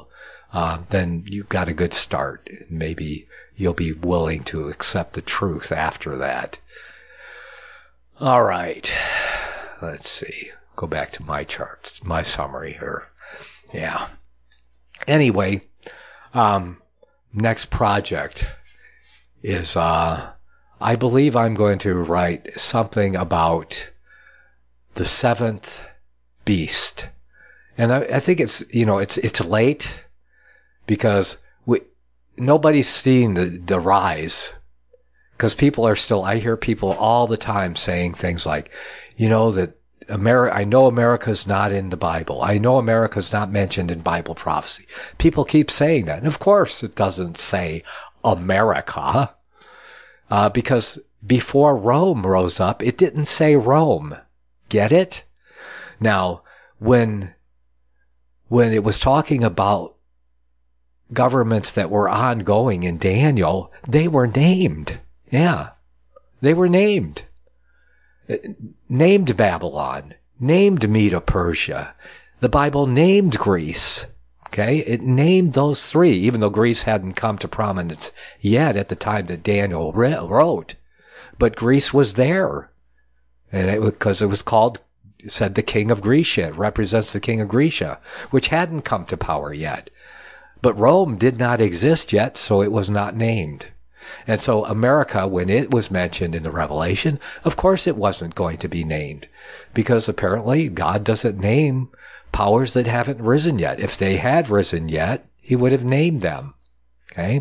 uh, then you've got a good start. Maybe you'll be willing to accept the truth after that. All right. Let's see. Go back to my charts, my summary here. Yeah. Anyway, um, next project is, uh, I believe I'm going to write something about the seventh beast. And I, I think it's, you know, it's, it's late because we, nobody's seen the, the rise. Because people are still, I hear people all the time saying things like, you know, that America, I know America's not in the Bible. I know America's not mentioned in Bible prophecy. People keep saying that. And of course it doesn't say America. Uh, because before Rome rose up, it didn't say Rome. Get it? Now, when, when it was talking about governments that were ongoing in Daniel, they were named. Yeah. They were named. Named Babylon, named Medo-Persia. The Bible named Greece. Okay? It named those three, even though Greece hadn't come to prominence yet at the time that Daniel wrote. But Greece was there. And it, because it was called, it said the king of Grecia. It represents the king of Grecia, which hadn't come to power yet. But Rome did not exist yet, so it was not named. And so America, when it was mentioned in the Revelation, of course it wasn't going to be named. Because apparently God doesn't name powers that haven't risen yet. If they had risen yet, he would have named them. Okay?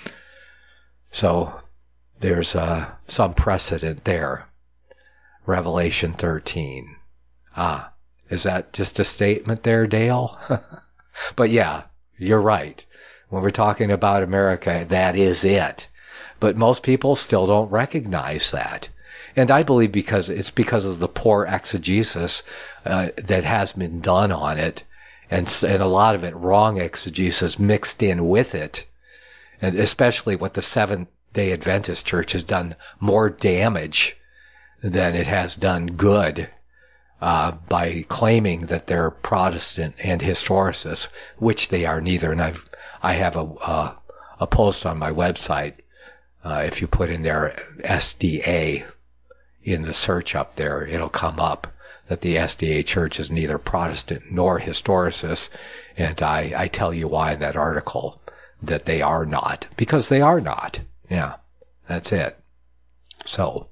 So there's uh, some precedent there. Revelation thirteen. Ah, is that just a statement there, Dale? But yeah, you're right. When we're talking about America, that is it. But most people still don't recognize that. And I believe because it's because of the poor exegesis uh, that has been done on it, and, and a lot of it wrong exegesis mixed in with it, and especially what the Seventh-day Adventist Church has done more damage than it has done good uh, by claiming that they're Protestant and historicists, which they are neither. And I've, I have a, uh, a post on my website. Uh, if you put in there S D A in the search up there, it'll come up that the S D A Church is neither Protestant nor historicist. And I, I tell you why in that article that they are not. Because they are not. Yeah, that's it. So,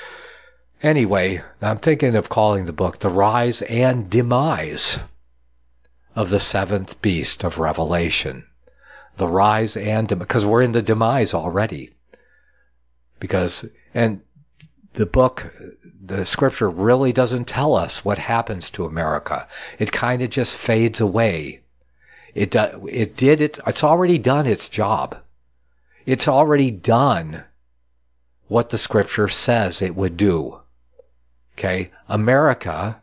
anyway, I'm thinking of calling the book The Rise and Demise of the Seventh Beast of Revelation. The rise and demise, because we're in the demise already. Because, and the book, the scripture really doesn't tell us what happens to America. It kind of just fades away. It, do, it did its, it's already done its job. It's already done what the scripture says it would do. Okay? America,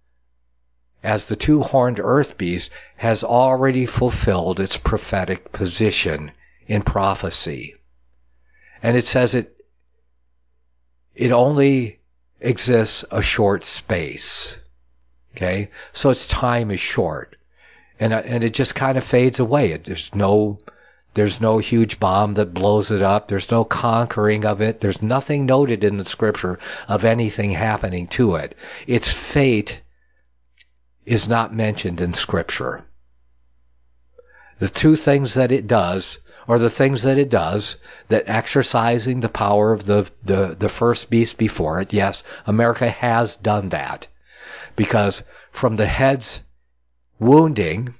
as the two-horned earth beast, has already fulfilled its prophetic position in prophecy. And it says it It only exists a short space. Okay? So its time is short. And, and it just kind of fades away. It, there's no, there's no huge bomb that blows it up. There's no conquering of it. There's nothing noted in the scripture of anything happening to it. Its fate is not mentioned in scripture. The two things that it does or the things that it does, that exercising the power of the, the, the first beast before it, yes, America has done that. Because from the head's wounding,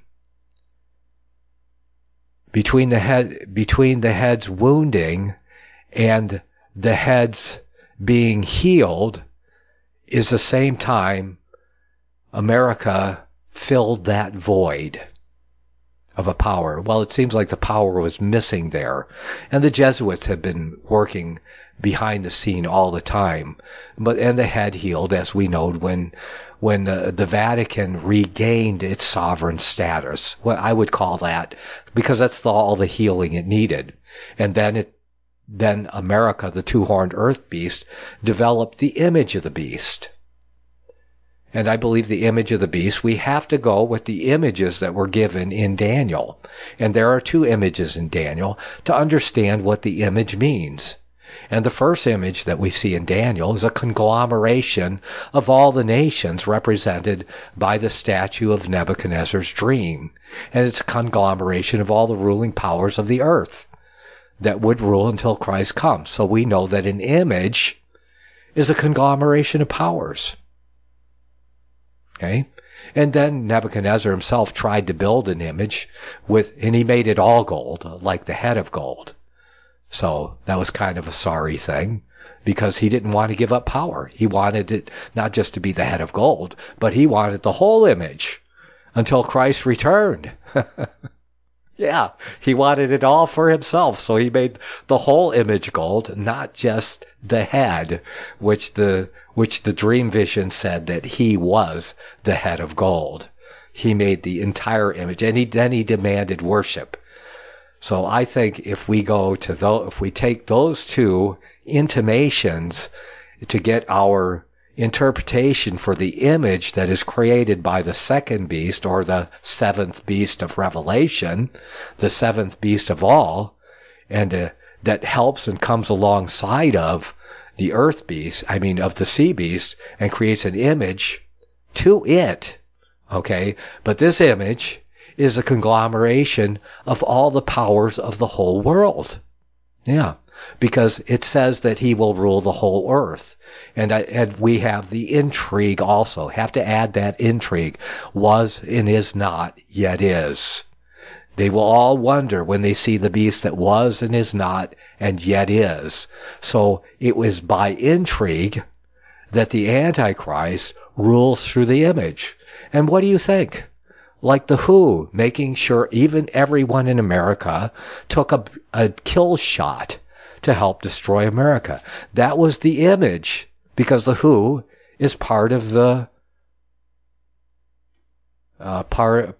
between the head, between the head's wounding and the head's being healed is the same time America filled that void of a power. Well, it seems like the power was missing there. And the Jesuits have been working behind the scene all the time. But and the head healed, as we know, when when the, the Vatican regained its sovereign status. What I would call that, because that's the, all the healing it needed. And then it then America, the two-horned earth beast, developed the image of the beast. And I believe the image of the beast, we have to go with the images that were given in Daniel. And there are two images in Daniel to understand what the image means. And the first image that we see in Daniel is a conglomeration of all the nations represented by the statue of Nebuchadnezzar's dream. And it's a conglomeration of all the ruling powers of the earth that would rule until Christ comes. So we know that an image is a conglomeration of powers. Okay? And then Nebuchadnezzar himself tried to build an image with, and he made it all gold, like the head of gold. So that was kind of a sorry thing, because he didn't want to give up power. He wanted it not just to be the head of gold, but he wanted the whole image until Christ returned. Yeah, he wanted it all for himself, so he made the whole image gold, not just the head, which the which the dream vision said that he was the head of gold. He made the entire image, and he then he demanded worship. So I think if we go to those, if we take those two intimations to get our interpretation for the image that is created by the second beast, or the seventh beast of Revelation, the seventh beast of all, and uh, that helps and comes alongside of the earth beast, I mean of the sea beast, and creates an image to it, okay? But this image is a conglomeration of all the powers of the whole world. Yeah. Because it says that he will rule the whole earth. And, I, and we have the intrigue also. Have to add that intrigue. Was and is not, yet is. They will all wonder when they see the beast that was and is not and yet is. So it was by intrigue that the Antichrist rules through the image. And what do you think? Like the W H O, making sure even everyone in America took a, a kill shot to help destroy America. That was the image, because the W H O is part of the uh, part.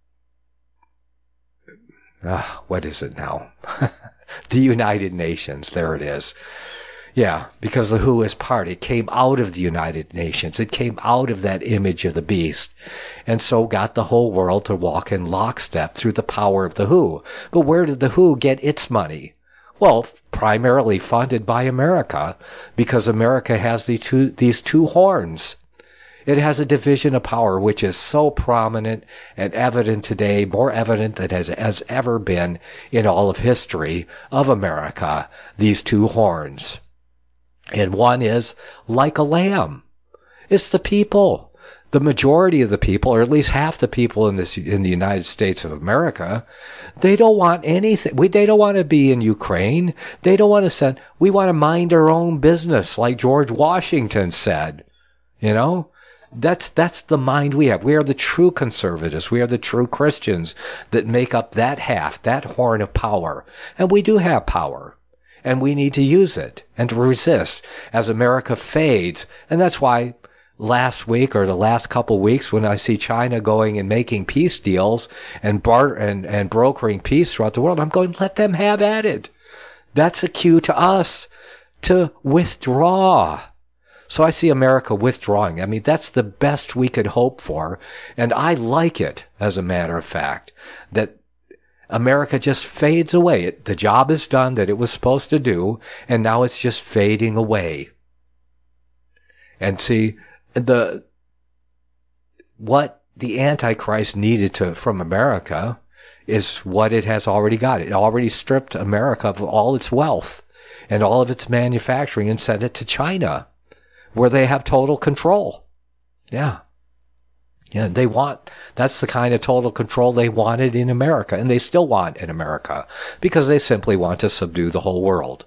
Uh, what is it now? The United Nations. There it is. Yeah, because the W H O is part. It came out of the United Nations. It came out of that image of the beast, and so got the whole world to walk in lockstep through the power of the W H O. But where did the W H O get its money? Well, primarily funded by America, because America has the two, these two horns. It has a division of power which is so prominent and evident today, more evident than has, has ever been in all of history of America, these two horns. And one is like a lamb. It's the people. The majority of the people, or at least half the people in this in the United States of America, they don't want anything. We, they don't want to be in Ukraine. They don't want to send. We want to mind our own business, like George Washington said. You know, that's that's the mind we have. We are the true conservatives. We are the true Christians that make up that half, that horn of power. And we do have power. And we need to use it and to resist as America fades. And that's why last week or the last couple weeks when I see China going and making peace deals and bar- and, and brokering peace throughout the world, I'm going, let them have at it. That's a cue to us to withdraw. So I see America withdrawing. I mean, that's the best we could hope for. And I like it, as a matter of fact, that America just fades away. It, the job is done that it was supposed to do, and now it's just fading away. And see, the what the Antichrist needed to from America is what it has already got. It already stripped America of all its wealth and all of its manufacturing and sent it to China, where they have total control. Yeah. Yeah, they want, that's the kind of total control they wanted in America, and they still want in America, because they simply want to subdue the whole world.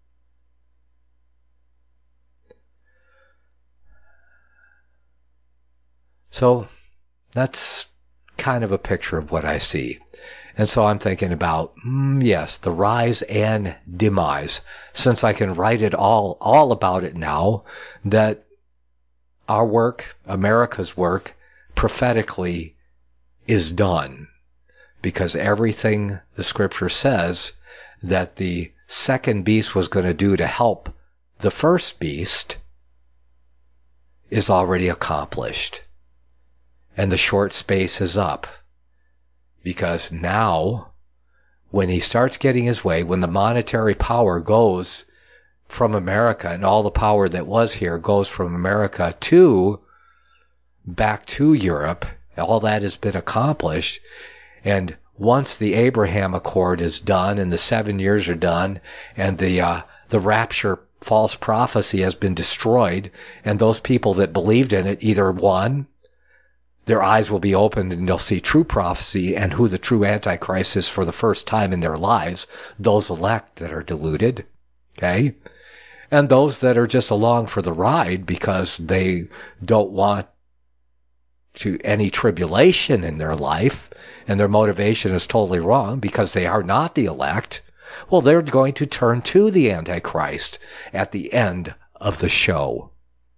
So, that's kind of a picture of what I see. And so I'm thinking about, mm, yes, the rise and demise, since I can write it all, all about it now, that our work, America's work, prophetically is done, because everything the scripture says that the second beast was going to do to help the first beast is already accomplished. And the short space is up. Because now, when he starts getting his way, when the monetary power goes from America, and all the power that was here goes from America to, back to Europe, all that has been accomplished, and once the Abraham Accord is done, and the seven years are done, and the, uh, the rapture false prophecy has been destroyed, and those people that believed in it, either one, their eyes will be opened and they'll see true prophecy and who the true Antichrist is for the first time in their lives, those elect that are deluded, okay? And those that are just along for the ride because they don't want to any tribulation in their life, and their motivation is totally wrong because they are not the elect, well, they're going to turn to the Antichrist at the end of the show.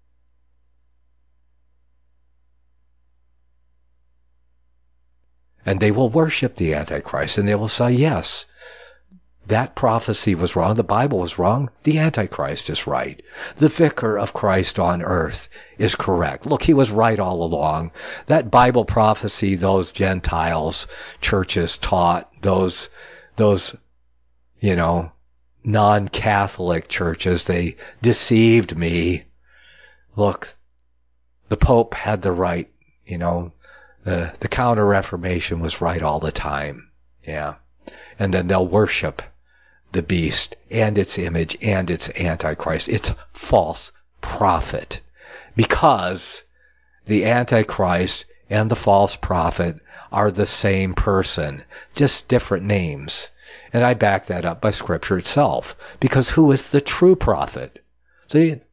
And they will worship the Antichrist, and they will say, yes, that prophecy was wrong, the Bible was wrong, the Antichrist is right. The vicar of Christ on earth is correct. Look, he was right all along. That Bible prophecy those Gentiles churches taught, those, those, you know, non-Catholic churches, they deceived me. Look, the Pope had the right, you know, the, the Counter-Reformation was right all the time. Yeah. And then they'll worship the beast and its image and its Antichrist. It's false prophet. Because the Antichrist and the false prophet are the same person, just different names. And I back that up by Scripture itself. Because who is the true prophet? See?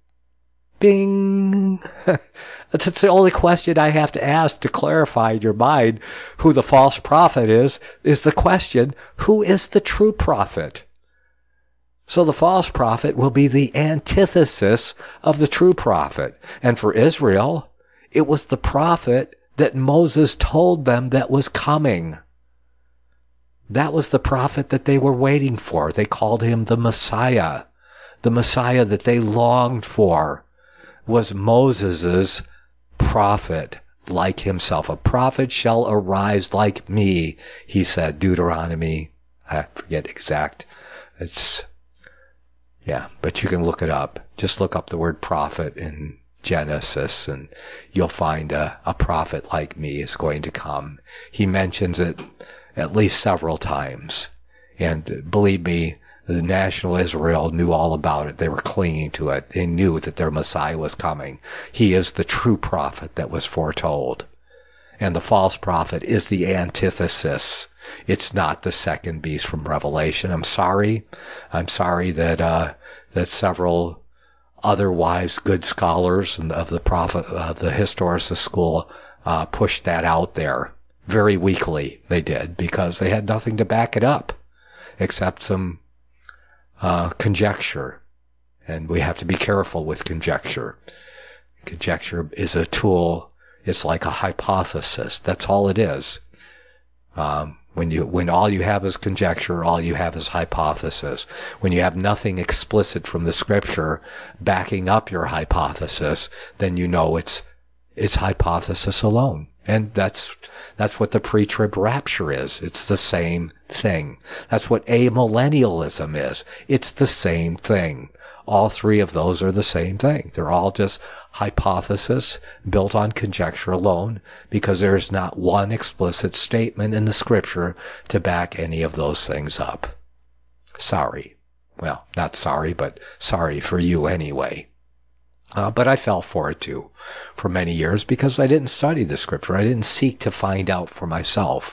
Bing! That's the only question I have to ask to clarify in your mind who the false prophet is, is the question, who is the true prophet? So the false prophet will be the antithesis of the true prophet. And for Israel, it was the prophet that Moses told them that was coming. That was the prophet that they were waiting for. They called him the Messiah. The Messiah that they longed for was Moses's prophet like himself. A prophet shall arise like me, he said, Deuteronomy. I forget exact. It's, yeah, but you can look it up. Just look up the word prophet in Genesis and you'll find a, a prophet like me is going to come. He mentions it at least several times. And believe me, the national Israel knew all about it. They were clinging to it. They knew that their Messiah was coming. He is the true prophet that was foretold. And the false prophet is the antithesis. It's not the second beast from Revelation. I'm sorry. I'm sorry that, uh, that several otherwise good scholars of the prophet, of the historicist school, uh, pushed that out there. Very weakly, they did, because they had nothing to back it up, except some Uh, conjecture, and we have to be careful with conjecture. Conjecture is a tool. It's like a hypothesis. That's all it is. Um, when you, when all you have is conjecture, all you have is hypothesis. When you have nothing explicit from the Scripture backing up your hypothesis, then you know it's it's hypothesis alone. And that's that's what the pre-trib rapture is. It's the same thing. That's what amillennialism is. It's the same thing. All three of those are the same thing. They're all just hypothesis built on conjecture alone, because there is not one explicit statement in the Scripture to back any of those things up. Sorry. Well, not sorry, but sorry for you anyway. Uh, but I fell for it too, for many years, because I didn't study the Scripture. I didn't seek to find out for myself.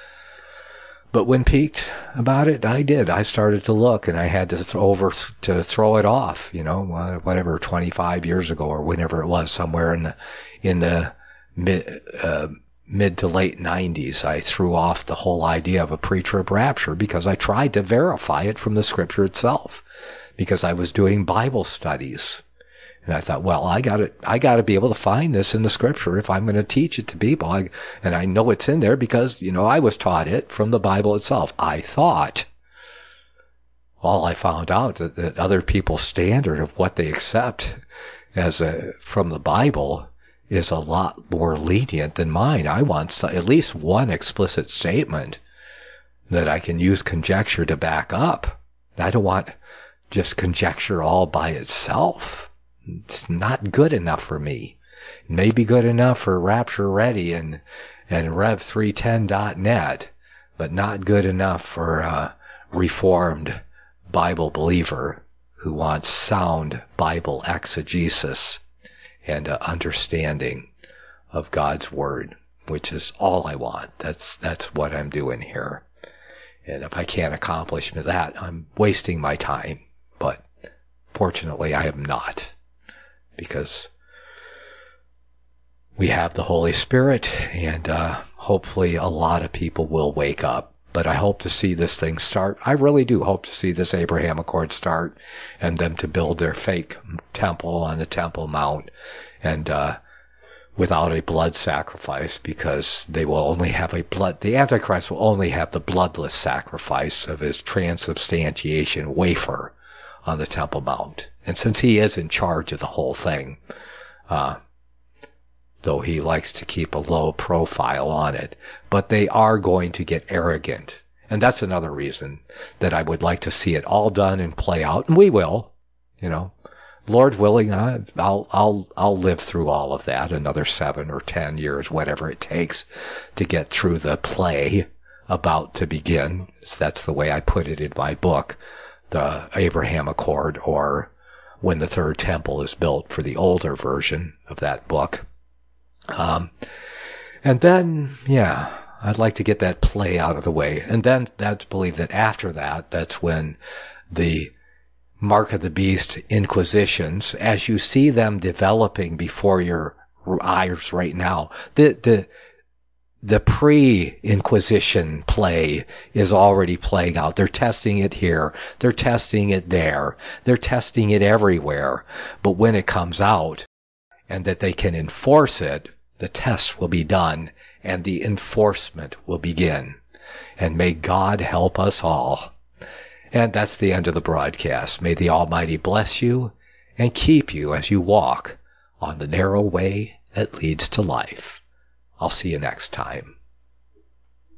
But when piqued about it, I did. I started to look, and I had to th- over to throw it off. You know, whatever, twenty-five years ago or whenever it was, somewhere in the in the mid uh, mid to late nineties, I threw off the whole idea of a pre-trib rapture because I tried to verify it from the Scripture itself, because I was doing Bible studies. And I thought, well, I got to, I got to be able to find this in the Scripture if I'm going to teach it to people. I, and I know it's in there because, you know, I was taught it from the Bible itself. I thought. All I found out that, that other people's standard of what they accept as a, from the Bible is a lot more lenient than mine. I want at least one explicit statement that I can use conjecture to back up. I don't want just conjecture all by itself. It's not good enough for me. It may be good enough for Rapture Ready and, and Rev three ten dot net, but not good enough for a Reformed Bible believer who wants sound Bible exegesis and uh, understanding of God's Word, which is all I want. That's that's what I'm doing here. And if I can't accomplish that, I'm wasting my time. But fortunately, I am not, because we have the Holy Spirit, and uh, hopefully a lot of people will wake up. But I hope to see this thing start. I really do hope to see this Abraham Accord start, and them to build their fake temple on the Temple Mount, and uh, without a blood sacrifice, because they will only have a blood. The Antichrist will only have the bloodless sacrifice of his transubstantiation wafer on the Temple Mount. And since he is in charge of the whole thing, uh, though he likes to keep a low profile on it, but they are going to get arrogant. And that's another reason that I would like to see it all done and play out. And we will, you know, Lord willing, I'll, I'll, I'll live through all of that, another seven or ten years, whatever it takes to get through the play about to begin. That's the way I put it in my book, the Abraham Accord, or When the Third Temple is Built, for the older version of that book. Um, and then, yeah, I'd like to get that play out of the way. And then that's believe that after that, that's when the Mark of the Beast inquisitions, as you see them developing before your eyes right now, the, the, the pre-inquisition play is already playing out. They're testing it here. They're testing it there. They're testing it everywhere. But when it comes out, and that they can enforce it, the tests will be done, and the enforcement will begin. And may God help us all. And that's the end of the broadcast. May the Almighty bless you and keep you as you walk on the narrow way that leads to life. I'll see you next time.